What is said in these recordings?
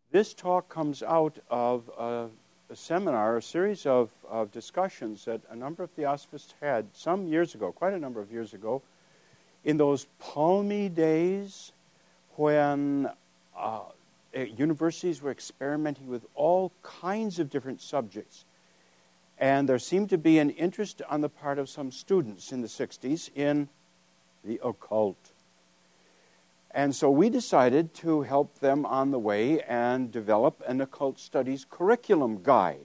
This talk comes out of a seminar, a series of discussions that a number of theosophists had some years ago, quite a number of years ago, in those palmy days when universities were experimenting with all kinds of different subjects. And there seemed to be an interest on the part of some students in the 60s in the occult. And so we decided to help them on the way and develop an occult studies curriculum guide.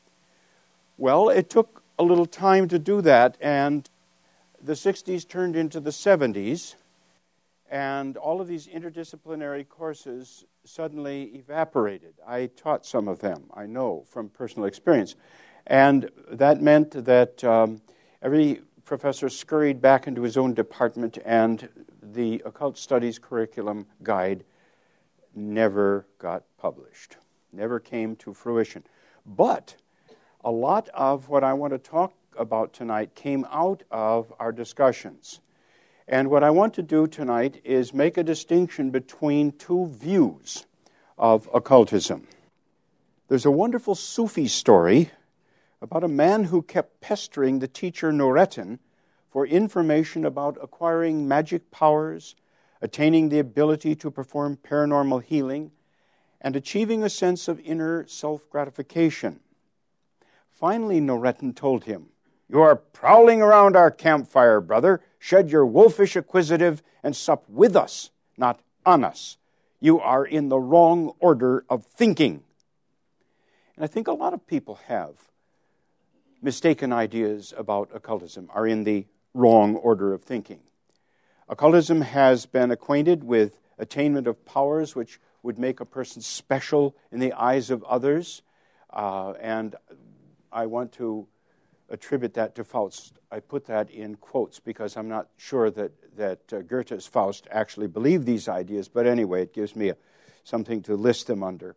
Well, it took a little time to do that, and the 60s turned into the 70s, and all of these interdisciplinary courses suddenly evaporated. I taught some of them, I know, from personal experience. And that meant that every professor scurried back into his own department, and the occult studies curriculum guide never got published, never came to fruition. But a lot of what I want to talk about tonight came out of our discussions. And what I want to do tonight is make a distinction between two views of occultism. There's a wonderful Sufi story about a man who kept pestering the teacher Nureddin for information about acquiring magic powers, attaining the ability to perform paranormal healing, and achieving a sense of inner self-gratification. Finally, Nureddin told him, "You are prowling around our campfire, brother. Shed your wolfish acquisitive and sup with us, not on us. You are in the wrong order of thinking." And I think a lot of people have mistaken ideas about occultism, are in the wrong order of thinking. Occultism has been acquainted with attainment of powers which would make a person special in the eyes of others, and I want to attribute that to Faust. I put that in quotes because I'm not sure that Goethe's Faust actually believed these ideas, but anyway, it gives me something to list them under.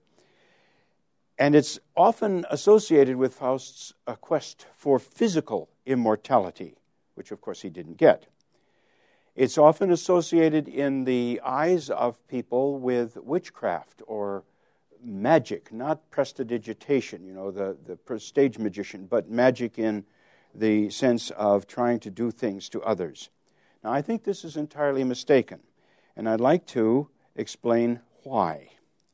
And it's often associated with Faust's quest for physical immortality, which of course he didn't get. It's often associated in the eyes of people with witchcraft or magic, not prestidigitation, the stage magician, but magic in the sense of trying to do things to others. Now, I think this is entirely mistaken, and I'd like to explain why.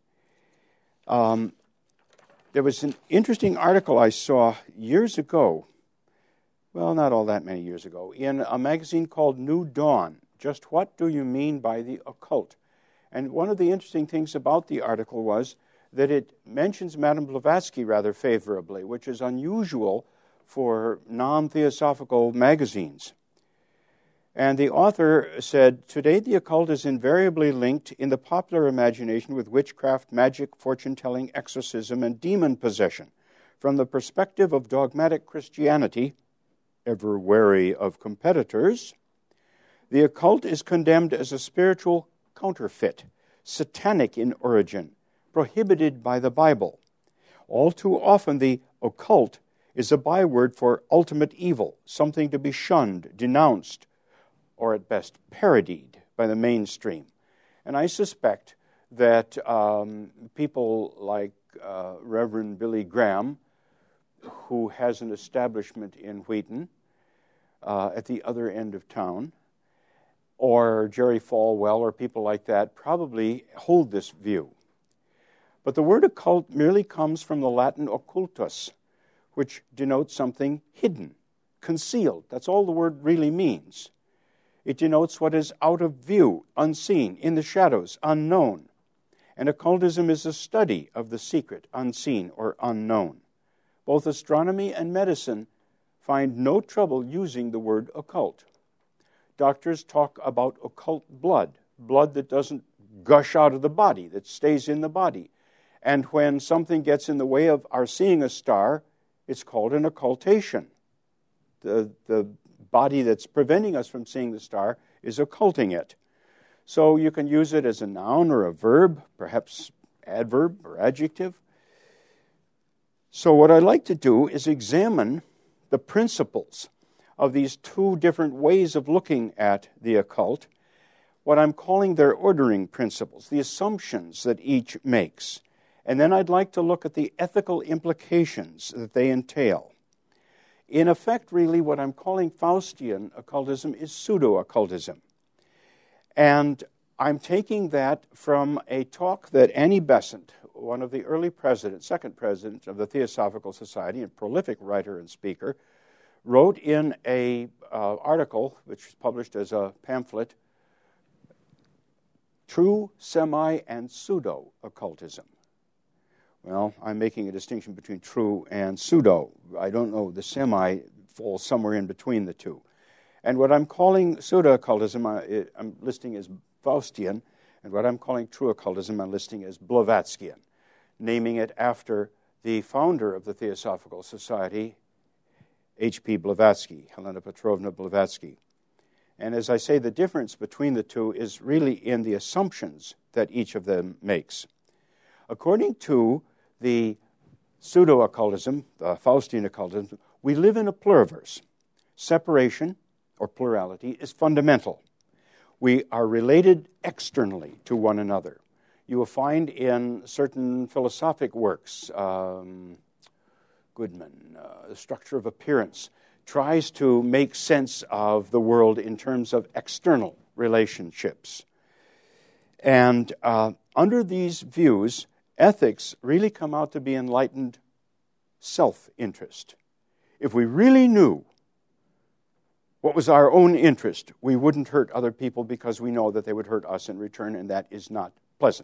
There was an interesting article I saw years ago, well, not all that many years ago, in a magazine called New Dawn. Just what do you mean by the occult? And one of the interesting things about the article was that it mentions Madame Blavatsky rather favorably, which is unusual for non-theosophical magazines. And the author said, "Today the occult is invariably linked in the popular imagination with witchcraft, magic, fortune-telling, exorcism, and demon possession. From the perspective of dogmatic Christianity, ever wary of competitors, the occult is condemned as a spiritual counterfeit, satanic in origin, prohibited by the Bible. All too often the occult is a byword for ultimate evil, something to be shunned, denounced, or at best parodied by the mainstream." And I suspect that people like Reverend Billy Graham, who has an establishment in Wheaton at the other end of town, or Jerry Falwell, or people like that, probably hold this view. But the word occult merely comes from the Latin occultus, which denotes something hidden, concealed. That's all the word really means. It denotes what is out of view, unseen, in the shadows, unknown. And occultism is a study of the secret, unseen, or unknown. Both astronomy and medicine find no trouble using the word occult. Doctors talk about occult blood that doesn't gush out of the body, that stays in the body. And when something gets in the way of our seeing a star, it's called an occultation. The body that's preventing us from seeing the star is occulting it. So you can use it as a noun or a verb, perhaps adverb or adjective. So what I'd like to do is examine the principles of these two different ways of looking at the occult, what I'm calling their ordering principles, the assumptions that each makes, And then I'd like to look at the ethical implications that they entail. In effect, really, what I'm calling Faustian occultism is pseudo-occultism. And I'm taking that from a talk that Annie Besant, one of the early presidents, second president of the Theosophical Society, a prolific writer and speaker, wrote in a article, which was published as a pamphlet, True, Semi, and Pseudo-Occultism. Well, I'm making a distinction between true and pseudo. I don't know, the semi falls somewhere in between the two. And what I'm calling pseudo-occultism, I'm listing as Faustian, and what I'm calling true occultism, I'm listing as Blavatskyan, naming it after the founder of the Theosophical Society, H.P. Blavatsky, Helena Petrovna Blavatsky. And as I say, the difference between the two is really in the assumptions that each of them makes. According to the pseudo-occultism, the Faustian occultism, we live in a pluriverse. Separation, or plurality, is fundamental. We are related externally to one another. You will find in certain philosophic works, Goodman, The Structure of Appearance, tries to make sense of the world in terms of external relationships. And under these views, ethics really come out to be enlightened self-interest. If we really knew what was our own interest, we wouldn't hurt other people because we know that they would hurt us in return, and that is not pleasant.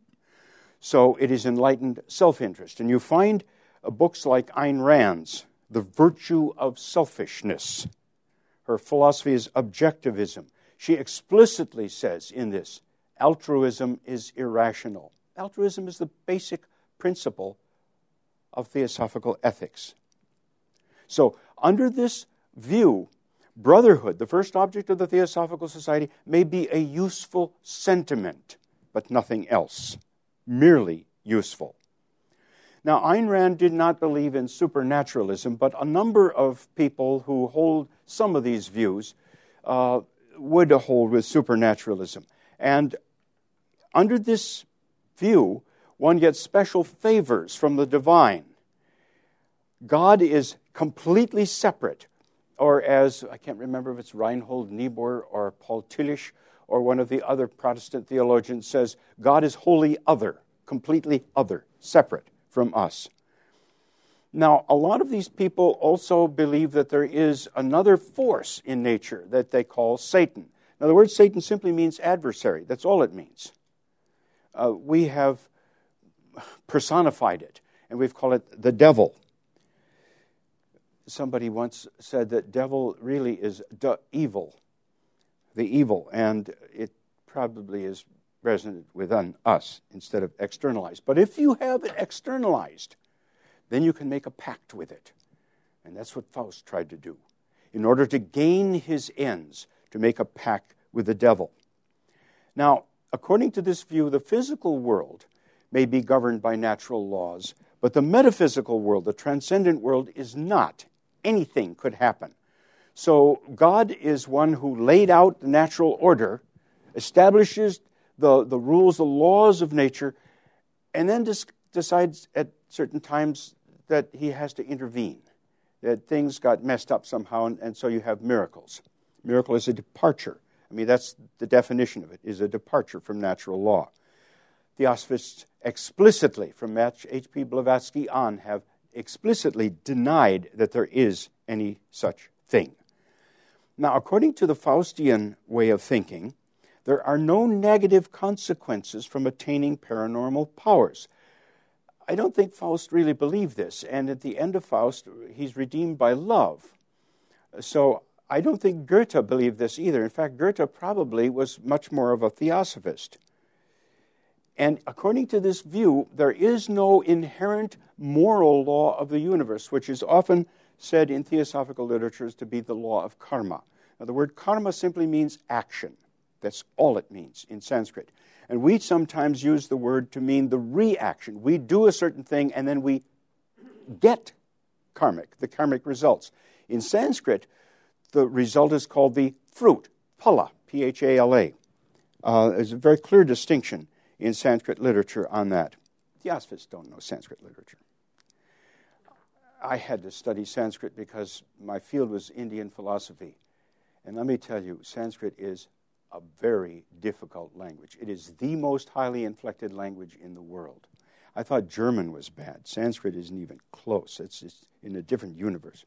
So it is enlightened self-interest. And you find books like Ayn Rand's The Virtue of Selfishness. Her philosophy is objectivism. She explicitly says in this, altruism is irrational. Altruism is the basic principle of theosophical ethics. So, under this view, brotherhood, the first object of the Theosophical Society, may be a useful sentiment, but nothing else. Merely useful. Now, Ayn Rand did not believe in supernaturalism, but a number of people who hold some of these views would hold with supernaturalism. And under this view, one gets special favors from the divine. God is completely separate, or as, I can't remember if it's Reinhold Niebuhr or Paul Tillich or one of the other Protestant theologians says, God is wholly other, completely other, separate from us. Now, a lot of these people also believe that there is another force in nature that they call Satan. Now, the word Satan simply means adversary. That's all it means. We have personified it, and we've called it the devil. Somebody once said that devil really is the evil, and it probably is resonant within us instead of externalized. But if you have it externalized, then you can make a pact with it. And that's what Faust tried to do. In order to gain his ends, to make a pact with the devil. Now, according to this view, the physical world may be governed by natural laws, but the metaphysical world, the transcendent world, is not. Anything could happen. So God is one who laid out the natural order, establishes the rules, the laws of nature, and then decides at certain times that he has to intervene, that things got messed up somehow, and so you have miracles. Miracle is a departure. I mean, that's the definition of it, is a departure from natural law. Theosophists explicitly, from H.P. Blavatsky on, have explicitly denied that there is any such thing. Now, according to the Faustian way of thinking, there are no negative consequences from attaining paranormal powers. I don't think Faust really believed this, and at the end of Faust, he's redeemed by love. So I don't think Goethe believed this either. In fact, Goethe probably was much more of a theosophist. And according to this view, there is no inherent moral law of the universe, which is often said in theosophical literatures to be the law of karma. Now, the word karma simply means action. That's all it means in Sanskrit. And we sometimes use the word to mean the reaction. We do a certain thing and then we get the karmic results. In Sanskrit, the result is called the fruit, phala, P-H-A-L-A. There's a very clear distinction in Sanskrit literature on that. Theosophists don't know Sanskrit literature. I had to study Sanskrit because my field was Indian philosophy. And let me tell you, Sanskrit is a very difficult language. It is the most highly inflected language in the world. I thought German was bad. Sanskrit isn't even close. It's just in a different universe.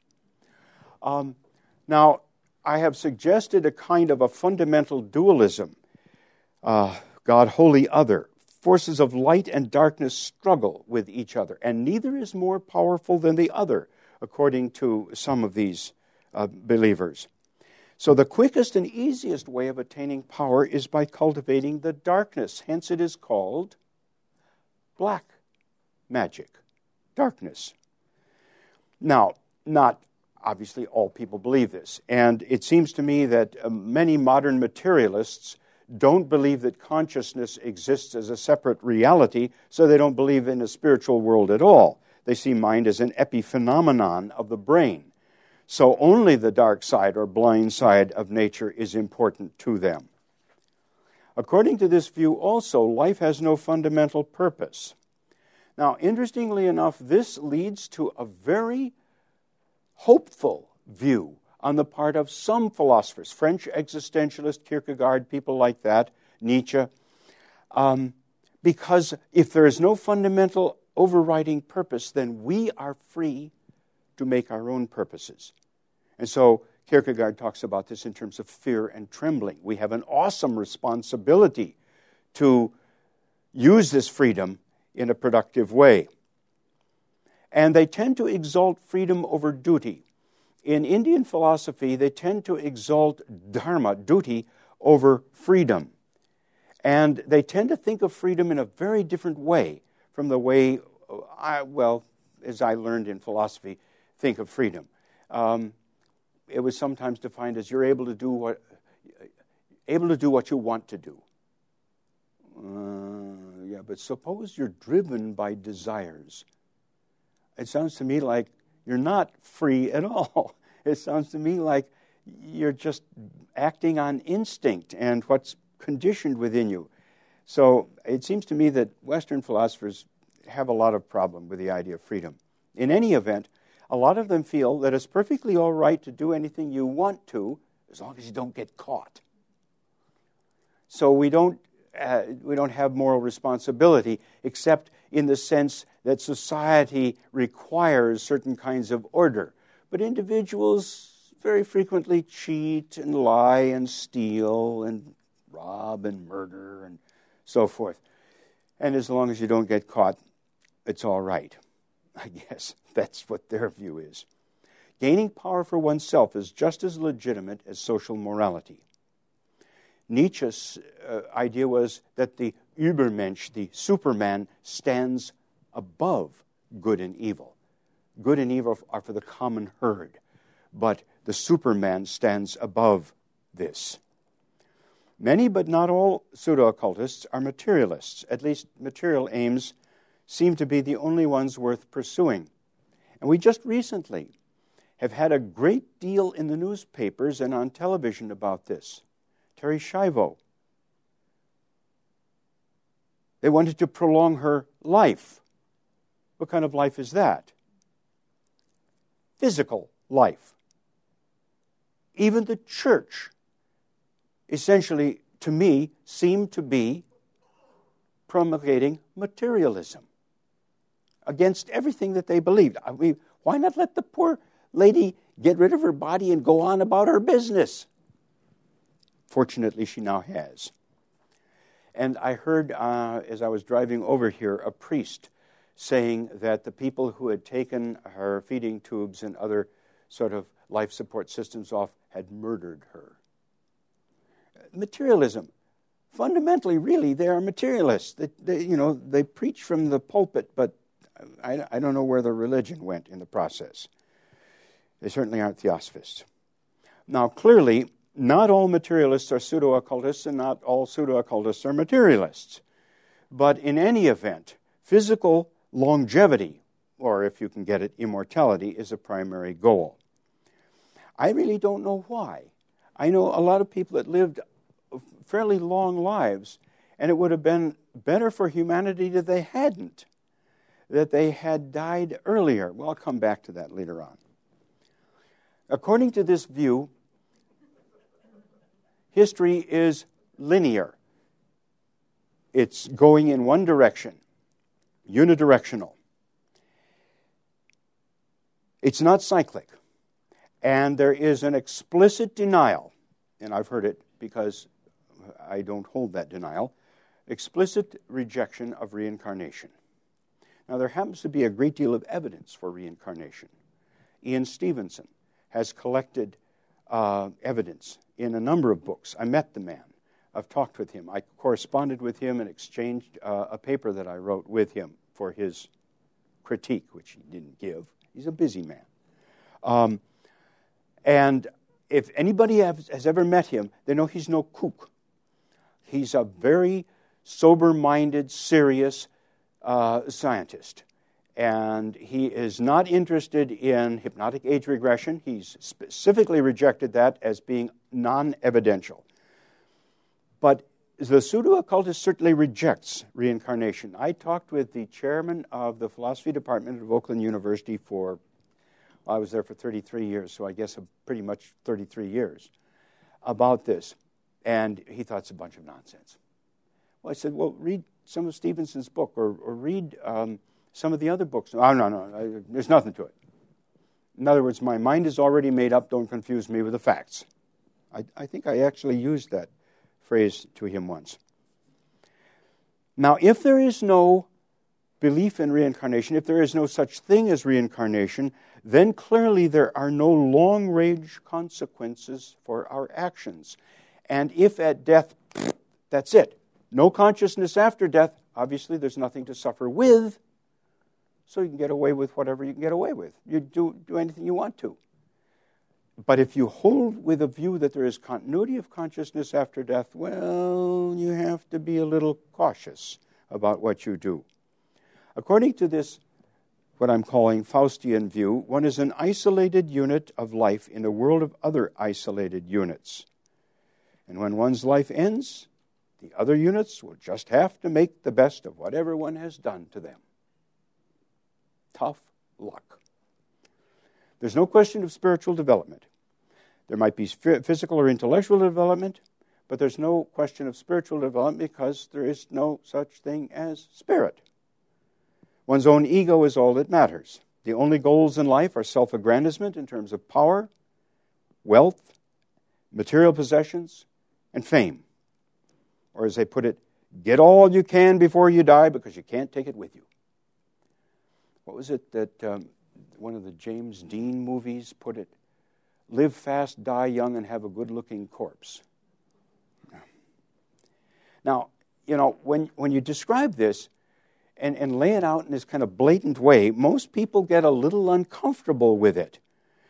Now, I have suggested a kind of a fundamental dualism. God, wholly other. Forces of light and darkness struggle with each other, and neither is more powerful than the other, according to some of these believers. So the quickest and easiest way of attaining power is by cultivating the darkness. Hence it is called black magic, darkness. Now, not obviously all people believe this, and it seems to me that many modern materialists don't believe that consciousness exists as a separate reality, so they don't believe in a spiritual world at all. They see mind as an epiphenomenon of the brain. So only the dark side or blind side of nature is important to them. According to this view also, life has no fundamental purpose. Now, interestingly enough, this leads to a very hopeful view on the part of some philosophers, French existentialist, Kierkegaard, people like that, Nietzsche, because if there is no fundamental overriding purpose, then we are free to make our own purposes. And so Kierkegaard talks about this in terms of fear and trembling. We have an awesome responsibility to use this freedom in a productive way. And they tend to exalt freedom over duty. In Indian philosophy, they tend to exalt dharma, duty, over freedom. And they tend to think of freedom in a very different way from the way, as I learned in philosophy, think of freedom. It was sometimes defined as you're able to do what you want to do. Yeah, but suppose you're driven by desires. It sounds to me like you're not free at all. It sounds to me like you're just acting on instinct and what's conditioned within you. So it seems to me that Western philosophers have a lot of problem with the idea of freedom. In any event, a lot of them feel that it's perfectly all right to do anything you want to as long as you don't get caught. So we don't have moral responsibility except in the sense that society requires certain kinds of order. But individuals very frequently cheat and lie and steal and rob and murder and so forth. And as long as you don't get caught, it's all right. I guess that's what their view is. Gaining power for oneself is just as legitimate as social morality. Nietzsche's idea was that the Übermensch, the Superman, stands above good and evil. Good and evil are for the common herd, but the Superman stands above this. Many, but not all, pseudo-occultists are materialists. At least material aims seem to be the only ones worth pursuing. And we just recently have had a great deal in the newspapers and on television about this. Terri Schiavo. They wanted to prolong her life. What kind of life is that? Physical life. Even the church, essentially, to me, seemed to be promulgating materialism against everything that they believed. I mean, why not let the poor lady get rid of her body and go on about her business? Fortunately, she now has. And I heard, as I was driving over here, a priest saying that the people who had taken her feeding tubes and other sort of life support systems off had murdered her. Materialism. Fundamentally, really, they are materialists. They preach from the pulpit, but I don't know where the religion went in the process. They certainly aren't theosophists. Now, clearly, not all materialists are pseudo-occultists, and not all pseudo-occultists are materialists. But in any event, physical longevity, or if you can get it, immortality, is a primary goal. I really don't know why. I know a lot of people that lived fairly long lives, and it would have been better for humanity if they hadn't. that they had died earlier. Well, I'll come back to that later on. According to this view, history is linear. It's going in one direction, unidirectional. It's not cyclic. And there is an explicit denial, and I've heard it because I don't hold that denial, explicit rejection of reincarnation. Now, there happens to be a great deal of evidence for reincarnation. Ian Stevenson has collected evidence in a number of books. I met the man. I've talked with him. I corresponded with him and exchanged a paper that I wrote with him for his critique, which he didn't give. He's a busy man. And if anybody has ever met him, they know he's no kook. He's a very sober-minded, serious scientist. And he is not interested in hypnotic age regression. He's specifically rejected that as being non-evidential. But the pseudo-occultist certainly rejects reincarnation. I talked with the chairman of the philosophy department of Oakland University I was there for 33 years, so I guess pretty much 33 years, about this. And he thought it's a bunch of nonsense. Well, I said, well, read some of Stevenson's book or read some of the other books. Oh, no, there's nothing to it. In other words, my mind is already made up. Don't confuse me with the facts. I think I actually used that phrase to him once. Now, if there is no belief in reincarnation, if there is no such thing as reincarnation, then clearly there are no long-range consequences for our actions. And if at death, that's it. No consciousness after death, obviously there's nothing to suffer with, so you can get away with whatever you can get away with. You do anything you want to. But if you hold with a view that there is continuity of consciousness after death, well, you have to be a little cautious about what you do. According to this, what I'm calling Faustian view, one is an isolated unit of life in a world of other isolated units. And when one's life ends, the other units will just have to make the best of whatever one has done to them. Tough luck. There's no question of spiritual development. There might be physical or intellectual development, but there's no question of spiritual development because there is no such thing as spirit. One's own ego is all that matters. The only goals in life are self-aggrandizement in terms of power, wealth, material possessions, and fame. Or as they put it, get all you can before you die because you can't take it with you. What was it that one of the James Dean movies put it? Live fast, die young, and have a good-looking corpse. Now, when you describe this and lay it out in this kind of blatant way, most people get a little uncomfortable with it.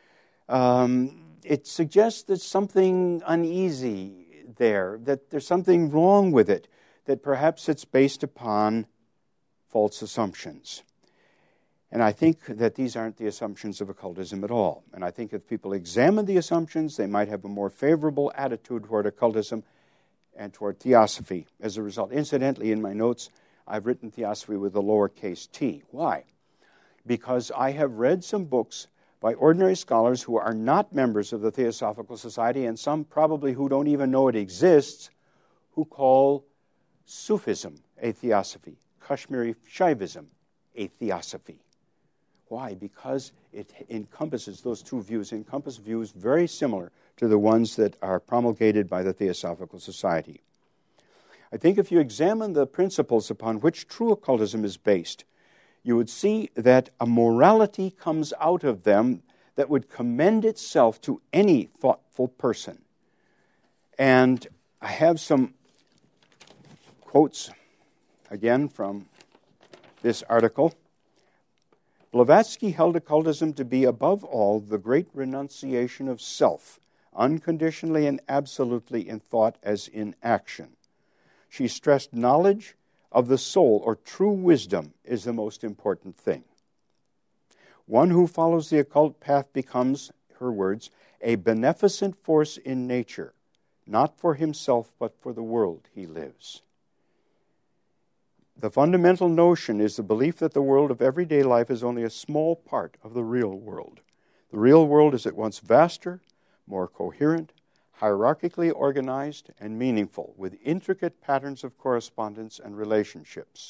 It suggests there's something uneasy there, that there's something wrong with it, that perhaps it's based upon false assumptions. And I think that these aren't the assumptions of occultism at all. And I think if people examine the assumptions, they might have a more favorable attitude toward occultism and toward theosophy as a result. Incidentally, in my notes, I've written theosophy with a lowercase t. Why? Because I have read some books by ordinary scholars who are not members of the Theosophical Society, and some probably who don't even know it exists, who call Sufism a theosophy, Kashmiri Shaivism a theosophy. Why? Because it encompasses, those two views encompass views very similar to the ones that are promulgated by the Theosophical Society. I think if you examine the principles upon which true occultism is based, you would see that a morality comes out of them that would commend itself to any thoughtful person. And I have some quotes, again, from this article. Blavatsky held occultism to be, above all, the great renunciation of self, unconditionally and absolutely in thought as in action. She stressed knowledge of the soul, or true wisdom, is the most important thing. One who follows the occult path becomes, her words, a beneficent force in nature, not for himself but for the world he lives. The fundamental notion is the belief that the world of everyday life is only a small part of the real world. The real world is at once vaster, more coherent, hierarchically organized, and meaningful, with intricate patterns of correspondence and relationships.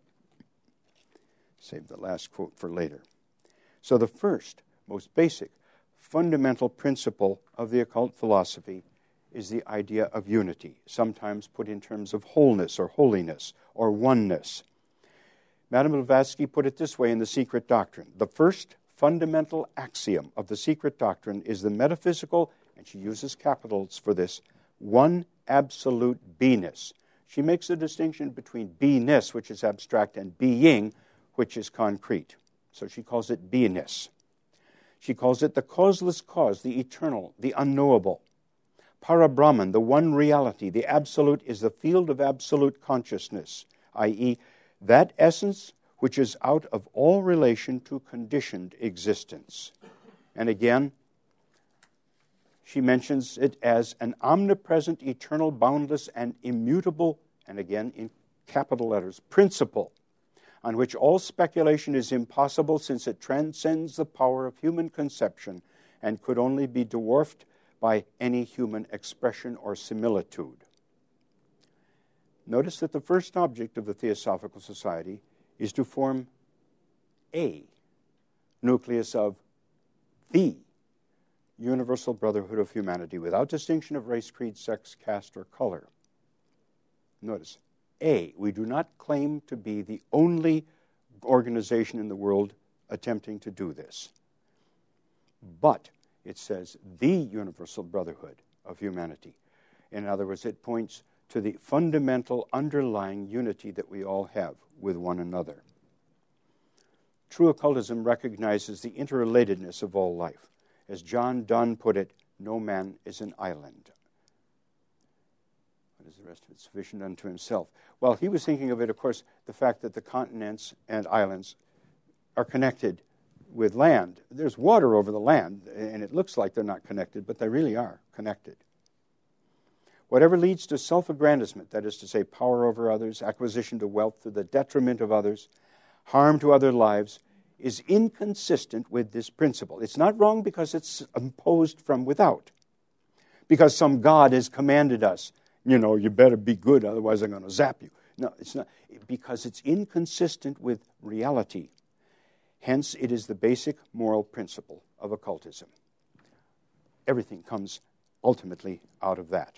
Save the last quote for later. So the first, most basic, fundamental principle of the occult philosophy is the idea of unity, sometimes put in terms of wholeness or holiness or oneness. Madame Blavatsky put it this way in The Secret Doctrine. The first fundamental axiom of The Secret Doctrine is the metaphysical, and she uses capitals for this, one absolute beingness. She makes a distinction between beingness, which is abstract, and being, which is concrete. So she calls it beingness. She calls it the causeless cause, the eternal, the unknowable. Parabrahman, the one reality, the absolute, is the field of absolute consciousness, i.e., that essence which is out of all relation to conditioned existence. And again, she mentions it as an omnipresent, eternal, boundless, and immutable, and again in capital letters, principle, on which all speculation is impossible since it transcends the power of human conception and could only be dwarfed by any human expression or similitude. Notice that the first object of the Theosophical Society is to form a nucleus of the universal brotherhood of humanity without distinction of race, creed, sex, caste, or color. Notice, A. We do not claim to be the only organization in the world attempting to do this. But it says the universal brotherhood of humanity. In other words, it points to the fundamental underlying unity that we all have with one another. True occultism recognizes the interrelatedness of all life. As John Donne put it, no man is an island. What is the rest of it? Sufficient unto himself. Well, he was thinking of it, of course, the fact that the continents and islands are connected with land. There's water over the land, and it looks like they're not connected, but they really are connected. Whatever leads to self-aggrandizement, that is to say, power over others, acquisition of wealth to the detriment of others, harm to other lives, is inconsistent with this principle. It's not wrong because it's imposed from without, because some God has commanded us, you better be good, otherwise I'm going to zap you. No, it's not, because it's inconsistent with reality. Hence, it is the basic moral principle of occultism. Everything comes ultimately out of that.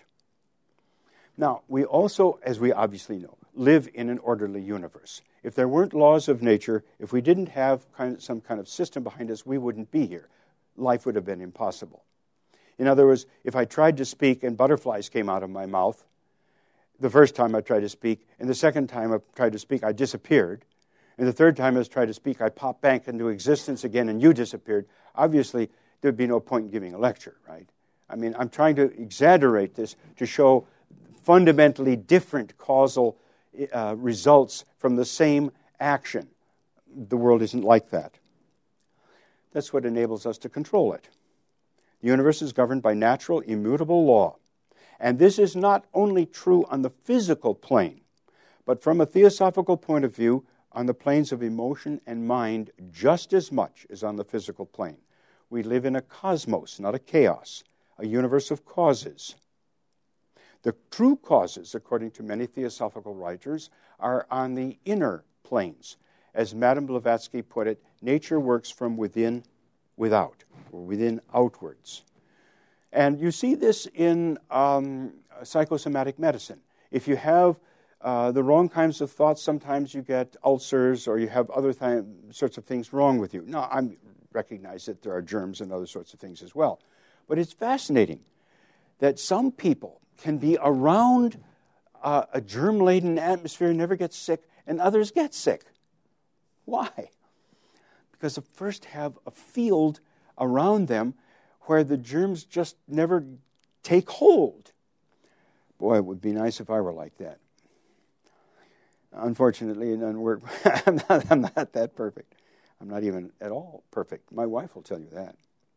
Now, we also, as we obviously know, live in an orderly universe. If there weren't laws of nature, if we didn't have some kind of system behind us, we wouldn't be here. Life would have been impossible. In other words, if I tried to speak and butterflies came out of my mouth, the first time I tried to speak, and the second time I tried to speak, I disappeared. And the third time I tried to speak, I popped back into existence again and you disappeared. Obviously, there'd be no point in giving a lecture, right? I mean, I'm trying to exaggerate this to show fundamentally different causal results from the same action. The world isn't like that. That's what enables us to control it. The universe is governed by natural, immutable law. And this is not only true on the physical plane, but from a theosophical point of view, on the planes of emotion and mind just as much as on the physical plane. We live in a cosmos, not a chaos, a universe of causes. The true causes, according to many theosophical writers, are on the inner planes. As Madame Blavatsky put it, nature works from within without, or within outwards. And you see this in psychosomatic medicine. If you have the wrong kinds of thoughts, sometimes you get ulcers or you have other sorts of things wrong with you. Now, I recognize that there are germs and other sorts of things as well. But it's fascinating that some people can be around a germ-laden atmosphere and never get sick, and others get sick. Why? Because they first have a field around them where the germs just never take hold. Boy, it would be nice if I were like that. Unfortunately, it doesn't work. I'm not that perfect. I'm not even at all perfect. My wife will tell you that.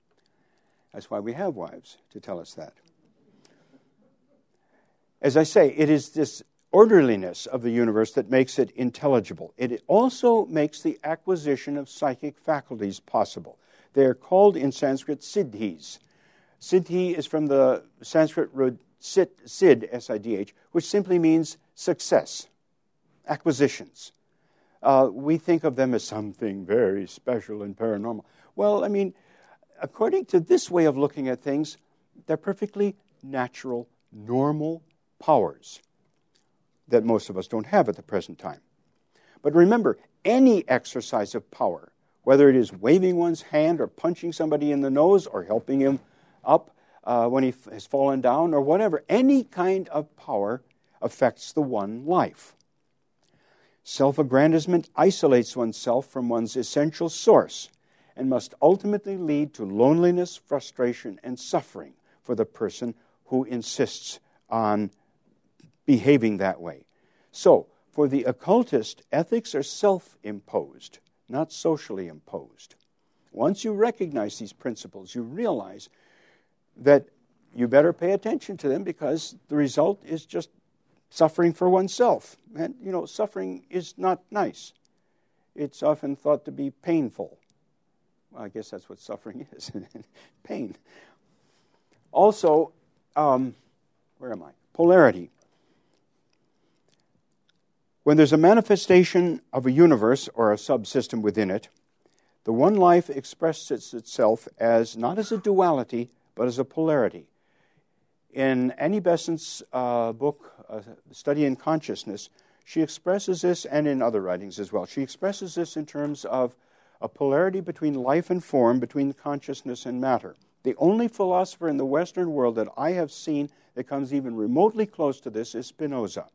That's why we have wives, to tell us that. As I say, it is this orderliness of the universe that makes it intelligible. It also makes the acquisition of psychic faculties possible. They are called in Sanskrit siddhis. Siddhi is from the Sanskrit root siddh, S-I-D-H, which simply means success, acquisitions. We think of them as something very special and paranormal. Well, I mean, according to this way of looking at things, they're perfectly natural, normal powers that most of us don't have at the present time. But remember, any exercise of power, whether it is waving one's hand or punching somebody in the nose or helping him up when he has fallen down or whatever, any kind of power affects the one life. Self-aggrandizement isolates oneself from one's essential source and must ultimately lead to loneliness, frustration, and suffering for the person who insists on behaving that way. So, for the occultist, ethics are self-imposed, not socially imposed. Once you recognize these principles, you realize that you better pay attention to them because the result is just suffering for oneself. And, suffering is not nice. It's often thought to be painful. Well, I guess that's what suffering is, pain. Also, where am I? Polarity. When there's a manifestation of a universe or a subsystem within it, the one life expresses itself as not as a duality, but as a polarity. In Annie Besant's book, Study in Consciousness, she expresses this, and in other writings as well, she expresses this in terms of a polarity between life and form, between consciousness and matter. The only philosopher in the Western world that I have seen that comes even remotely close to this is Spinoza.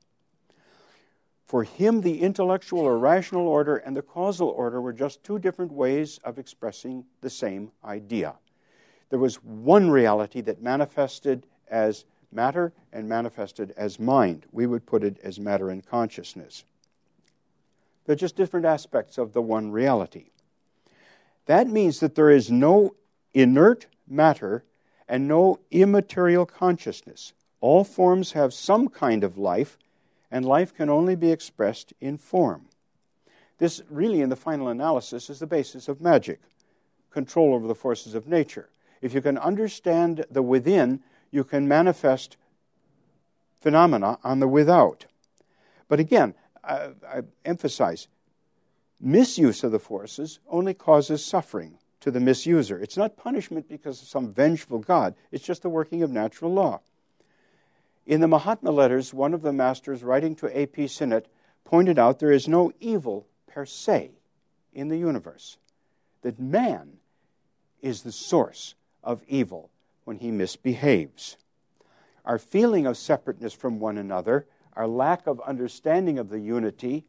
For him, the intellectual or rational order and the causal order were just two different ways of expressing the same idea. There was one reality that manifested as matter and manifested as mind. We would put it as matter and consciousness. They're just different aspects of the one reality. That means that there is no inert matter and no immaterial consciousness. All forms have some kind of life, and life can only be expressed in form. This really, in the final analysis, is the basis of magic, control over the forces of nature. If you can understand the within, you can manifest phenomena on the without. But again, I emphasize, misuse of the forces only causes suffering to the misuser. It's not punishment because of some vengeful God. It's just the working of natural law. In the Mahatma letters, one of the masters writing to A.P. Sinnett pointed out there is no evil per se in the universe, that man is the source of evil when he misbehaves. Our feeling of separateness from one another, our lack of understanding of the unity,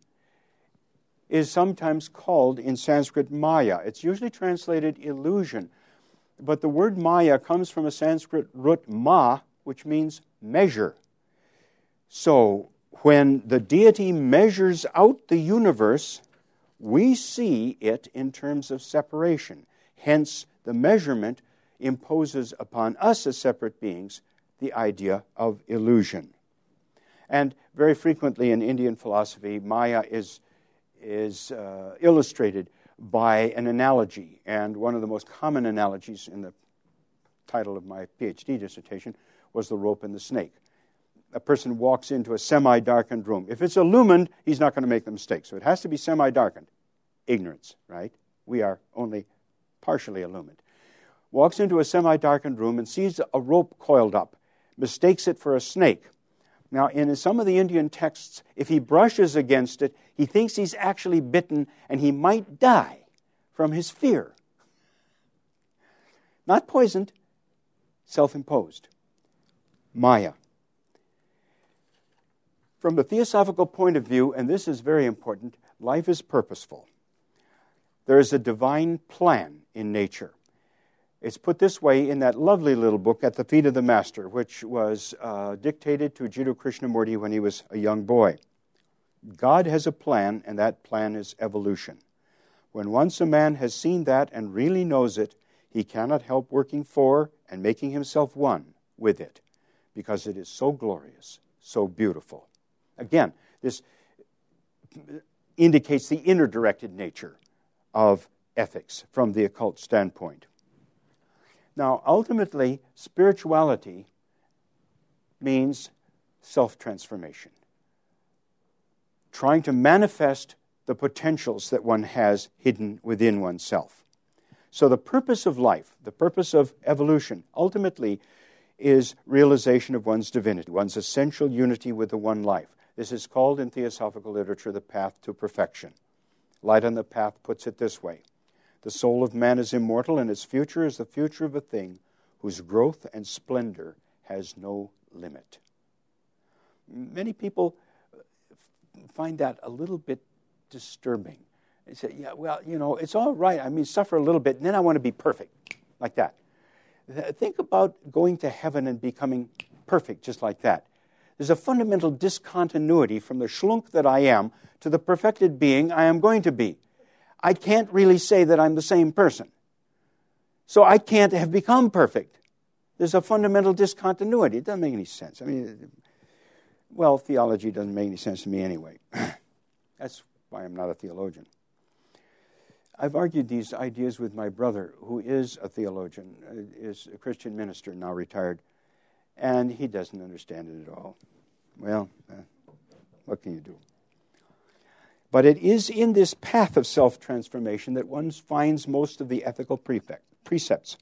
is sometimes called in Sanskrit Maya. It's usually translated illusion, but the word Maya comes from a Sanskrit root ma, which means measure. So when the deity measures out the universe, we see it in terms of separation. Hence, the measurement imposes upon us as separate beings the idea of illusion. And very frequently in Indian philosophy, Maya is illustrated by an analogy. And one of the most common analogies in the title of my PhD dissertation was the rope and the snake. A person walks into a semi-darkened room. If it's illumined, he's not going to make the mistake. So it has to be semi-darkened. Ignorance, right? We are only partially illumined. Walks into a semi-darkened room and sees a rope coiled up, mistakes it for a snake. Now, in some of the Indian texts, if he brushes against it, he thinks he's actually bitten and he might die from his fear. Not poisoned, self-imposed. Maya. From the theosophical point of view, and this is very important, life is purposeful. There is a divine plan in nature. It's put this way in that lovely little book, At the Feet of the Master, which was dictated to Jiddu Krishnamurti when he was a young boy. God has a plan, and that plan is evolution. When once a man has seen that and really knows it, he cannot help working for and making himself one with it, because it is so glorious, so beautiful. Again, this indicates the inner-directed nature of ethics from the occult standpoint. Now, ultimately, spirituality means self-transformation, trying to manifest the potentials that one has hidden within oneself. So the purpose of life, the purpose of evolution, ultimately is realization of one's divinity, one's essential unity with the one life. This is called in theosophical literature the path to perfection. Light on the Path puts it this way: the soul of man is immortal, and its future is the future of a thing whose growth and splendor has no limit. Many people find that a little bit disturbing. They say, yeah, well, it's all right. I mean, suffer a little bit, and then I want to be perfect, like that. Think about going to heaven and becoming perfect just like that. There's a fundamental discontinuity from the schlunk that I am to the perfected being I am going to be. I can't really say that I'm the same person. So I can't have become perfect. There's a fundamental discontinuity. It doesn't make any sense. I mean, well, theology doesn't make any sense to me anyway. That's why I'm not a theologian. I've argued these ideas with my brother, who is a theologian, is a Christian minister, now retired, and he doesn't understand it at all. Well, what can you do? But it is in this path of self-transformation that one finds most of the ethical precepts.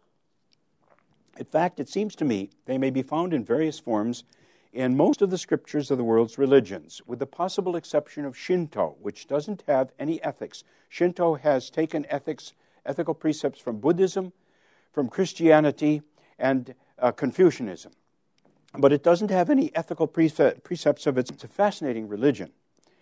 In fact, it seems to me they may be found in various forms in most of the scriptures of the world's religions, with the possible exception of Shinto, which doesn't have any ethics. Shinto has taken ethical precepts from Buddhism, from Christianity, and Confucianism. But it doesn't have any ethical precepts of its. It's a fascinating religion.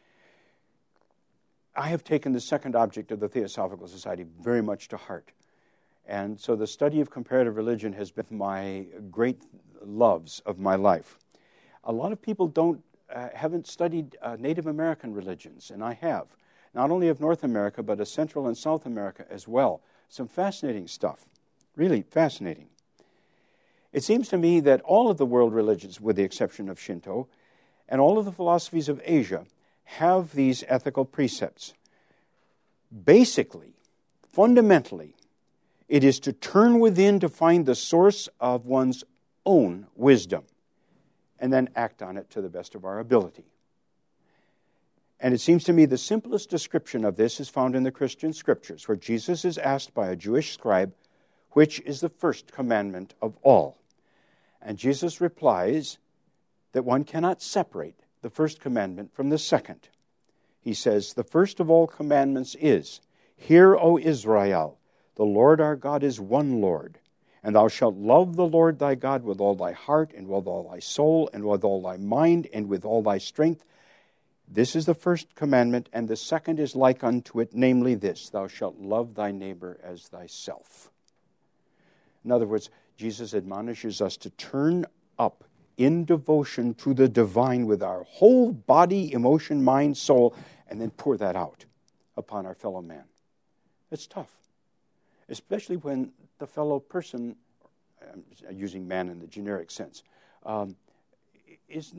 I have taken the second object of the Theosophical Society very much to heart. And so the study of comparative religion has been my great loves of my life. A lot of people haven't studied Native American religions, and I have. Not only of North America, but of Central and South America as well. Some fascinating stuff. Really fascinating. It seems to me that all of the world religions, with the exception of Shinto, and all of the philosophies of Asia, have these ethical precepts. Basically, fundamentally, it is to turn within to find the source of one's own wisdom and then act on it to the best of our ability. And it seems to me the simplest description of this is found in the Christian scriptures, where Jesus is asked by a Jewish scribe, which is the first commandment of all? And Jesus replies that one cannot separate the first commandment from the second. He says, the first of all commandments is, Hear, O Israel, the Lord our God is one Lord, and thou shalt love the Lord thy God with all thy heart, and with all thy soul, and with all thy mind, and with all thy strength. This is the first commandment, and the second is like unto it, namely this, thou shalt love thy neighbor as thyself. In other words, Jesus admonishes us to turn up in devotion to the divine with our whole body, emotion, mind, soul, and then pour that out upon our fellow man. It's tough, especially when the fellow person, I'm using man in the generic sense, is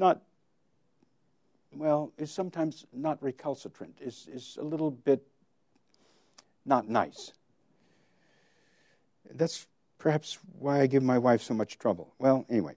sometimes not recalcitrant, is a little bit not nice. That's perhaps why I give my wife so much trouble. Well, anyway.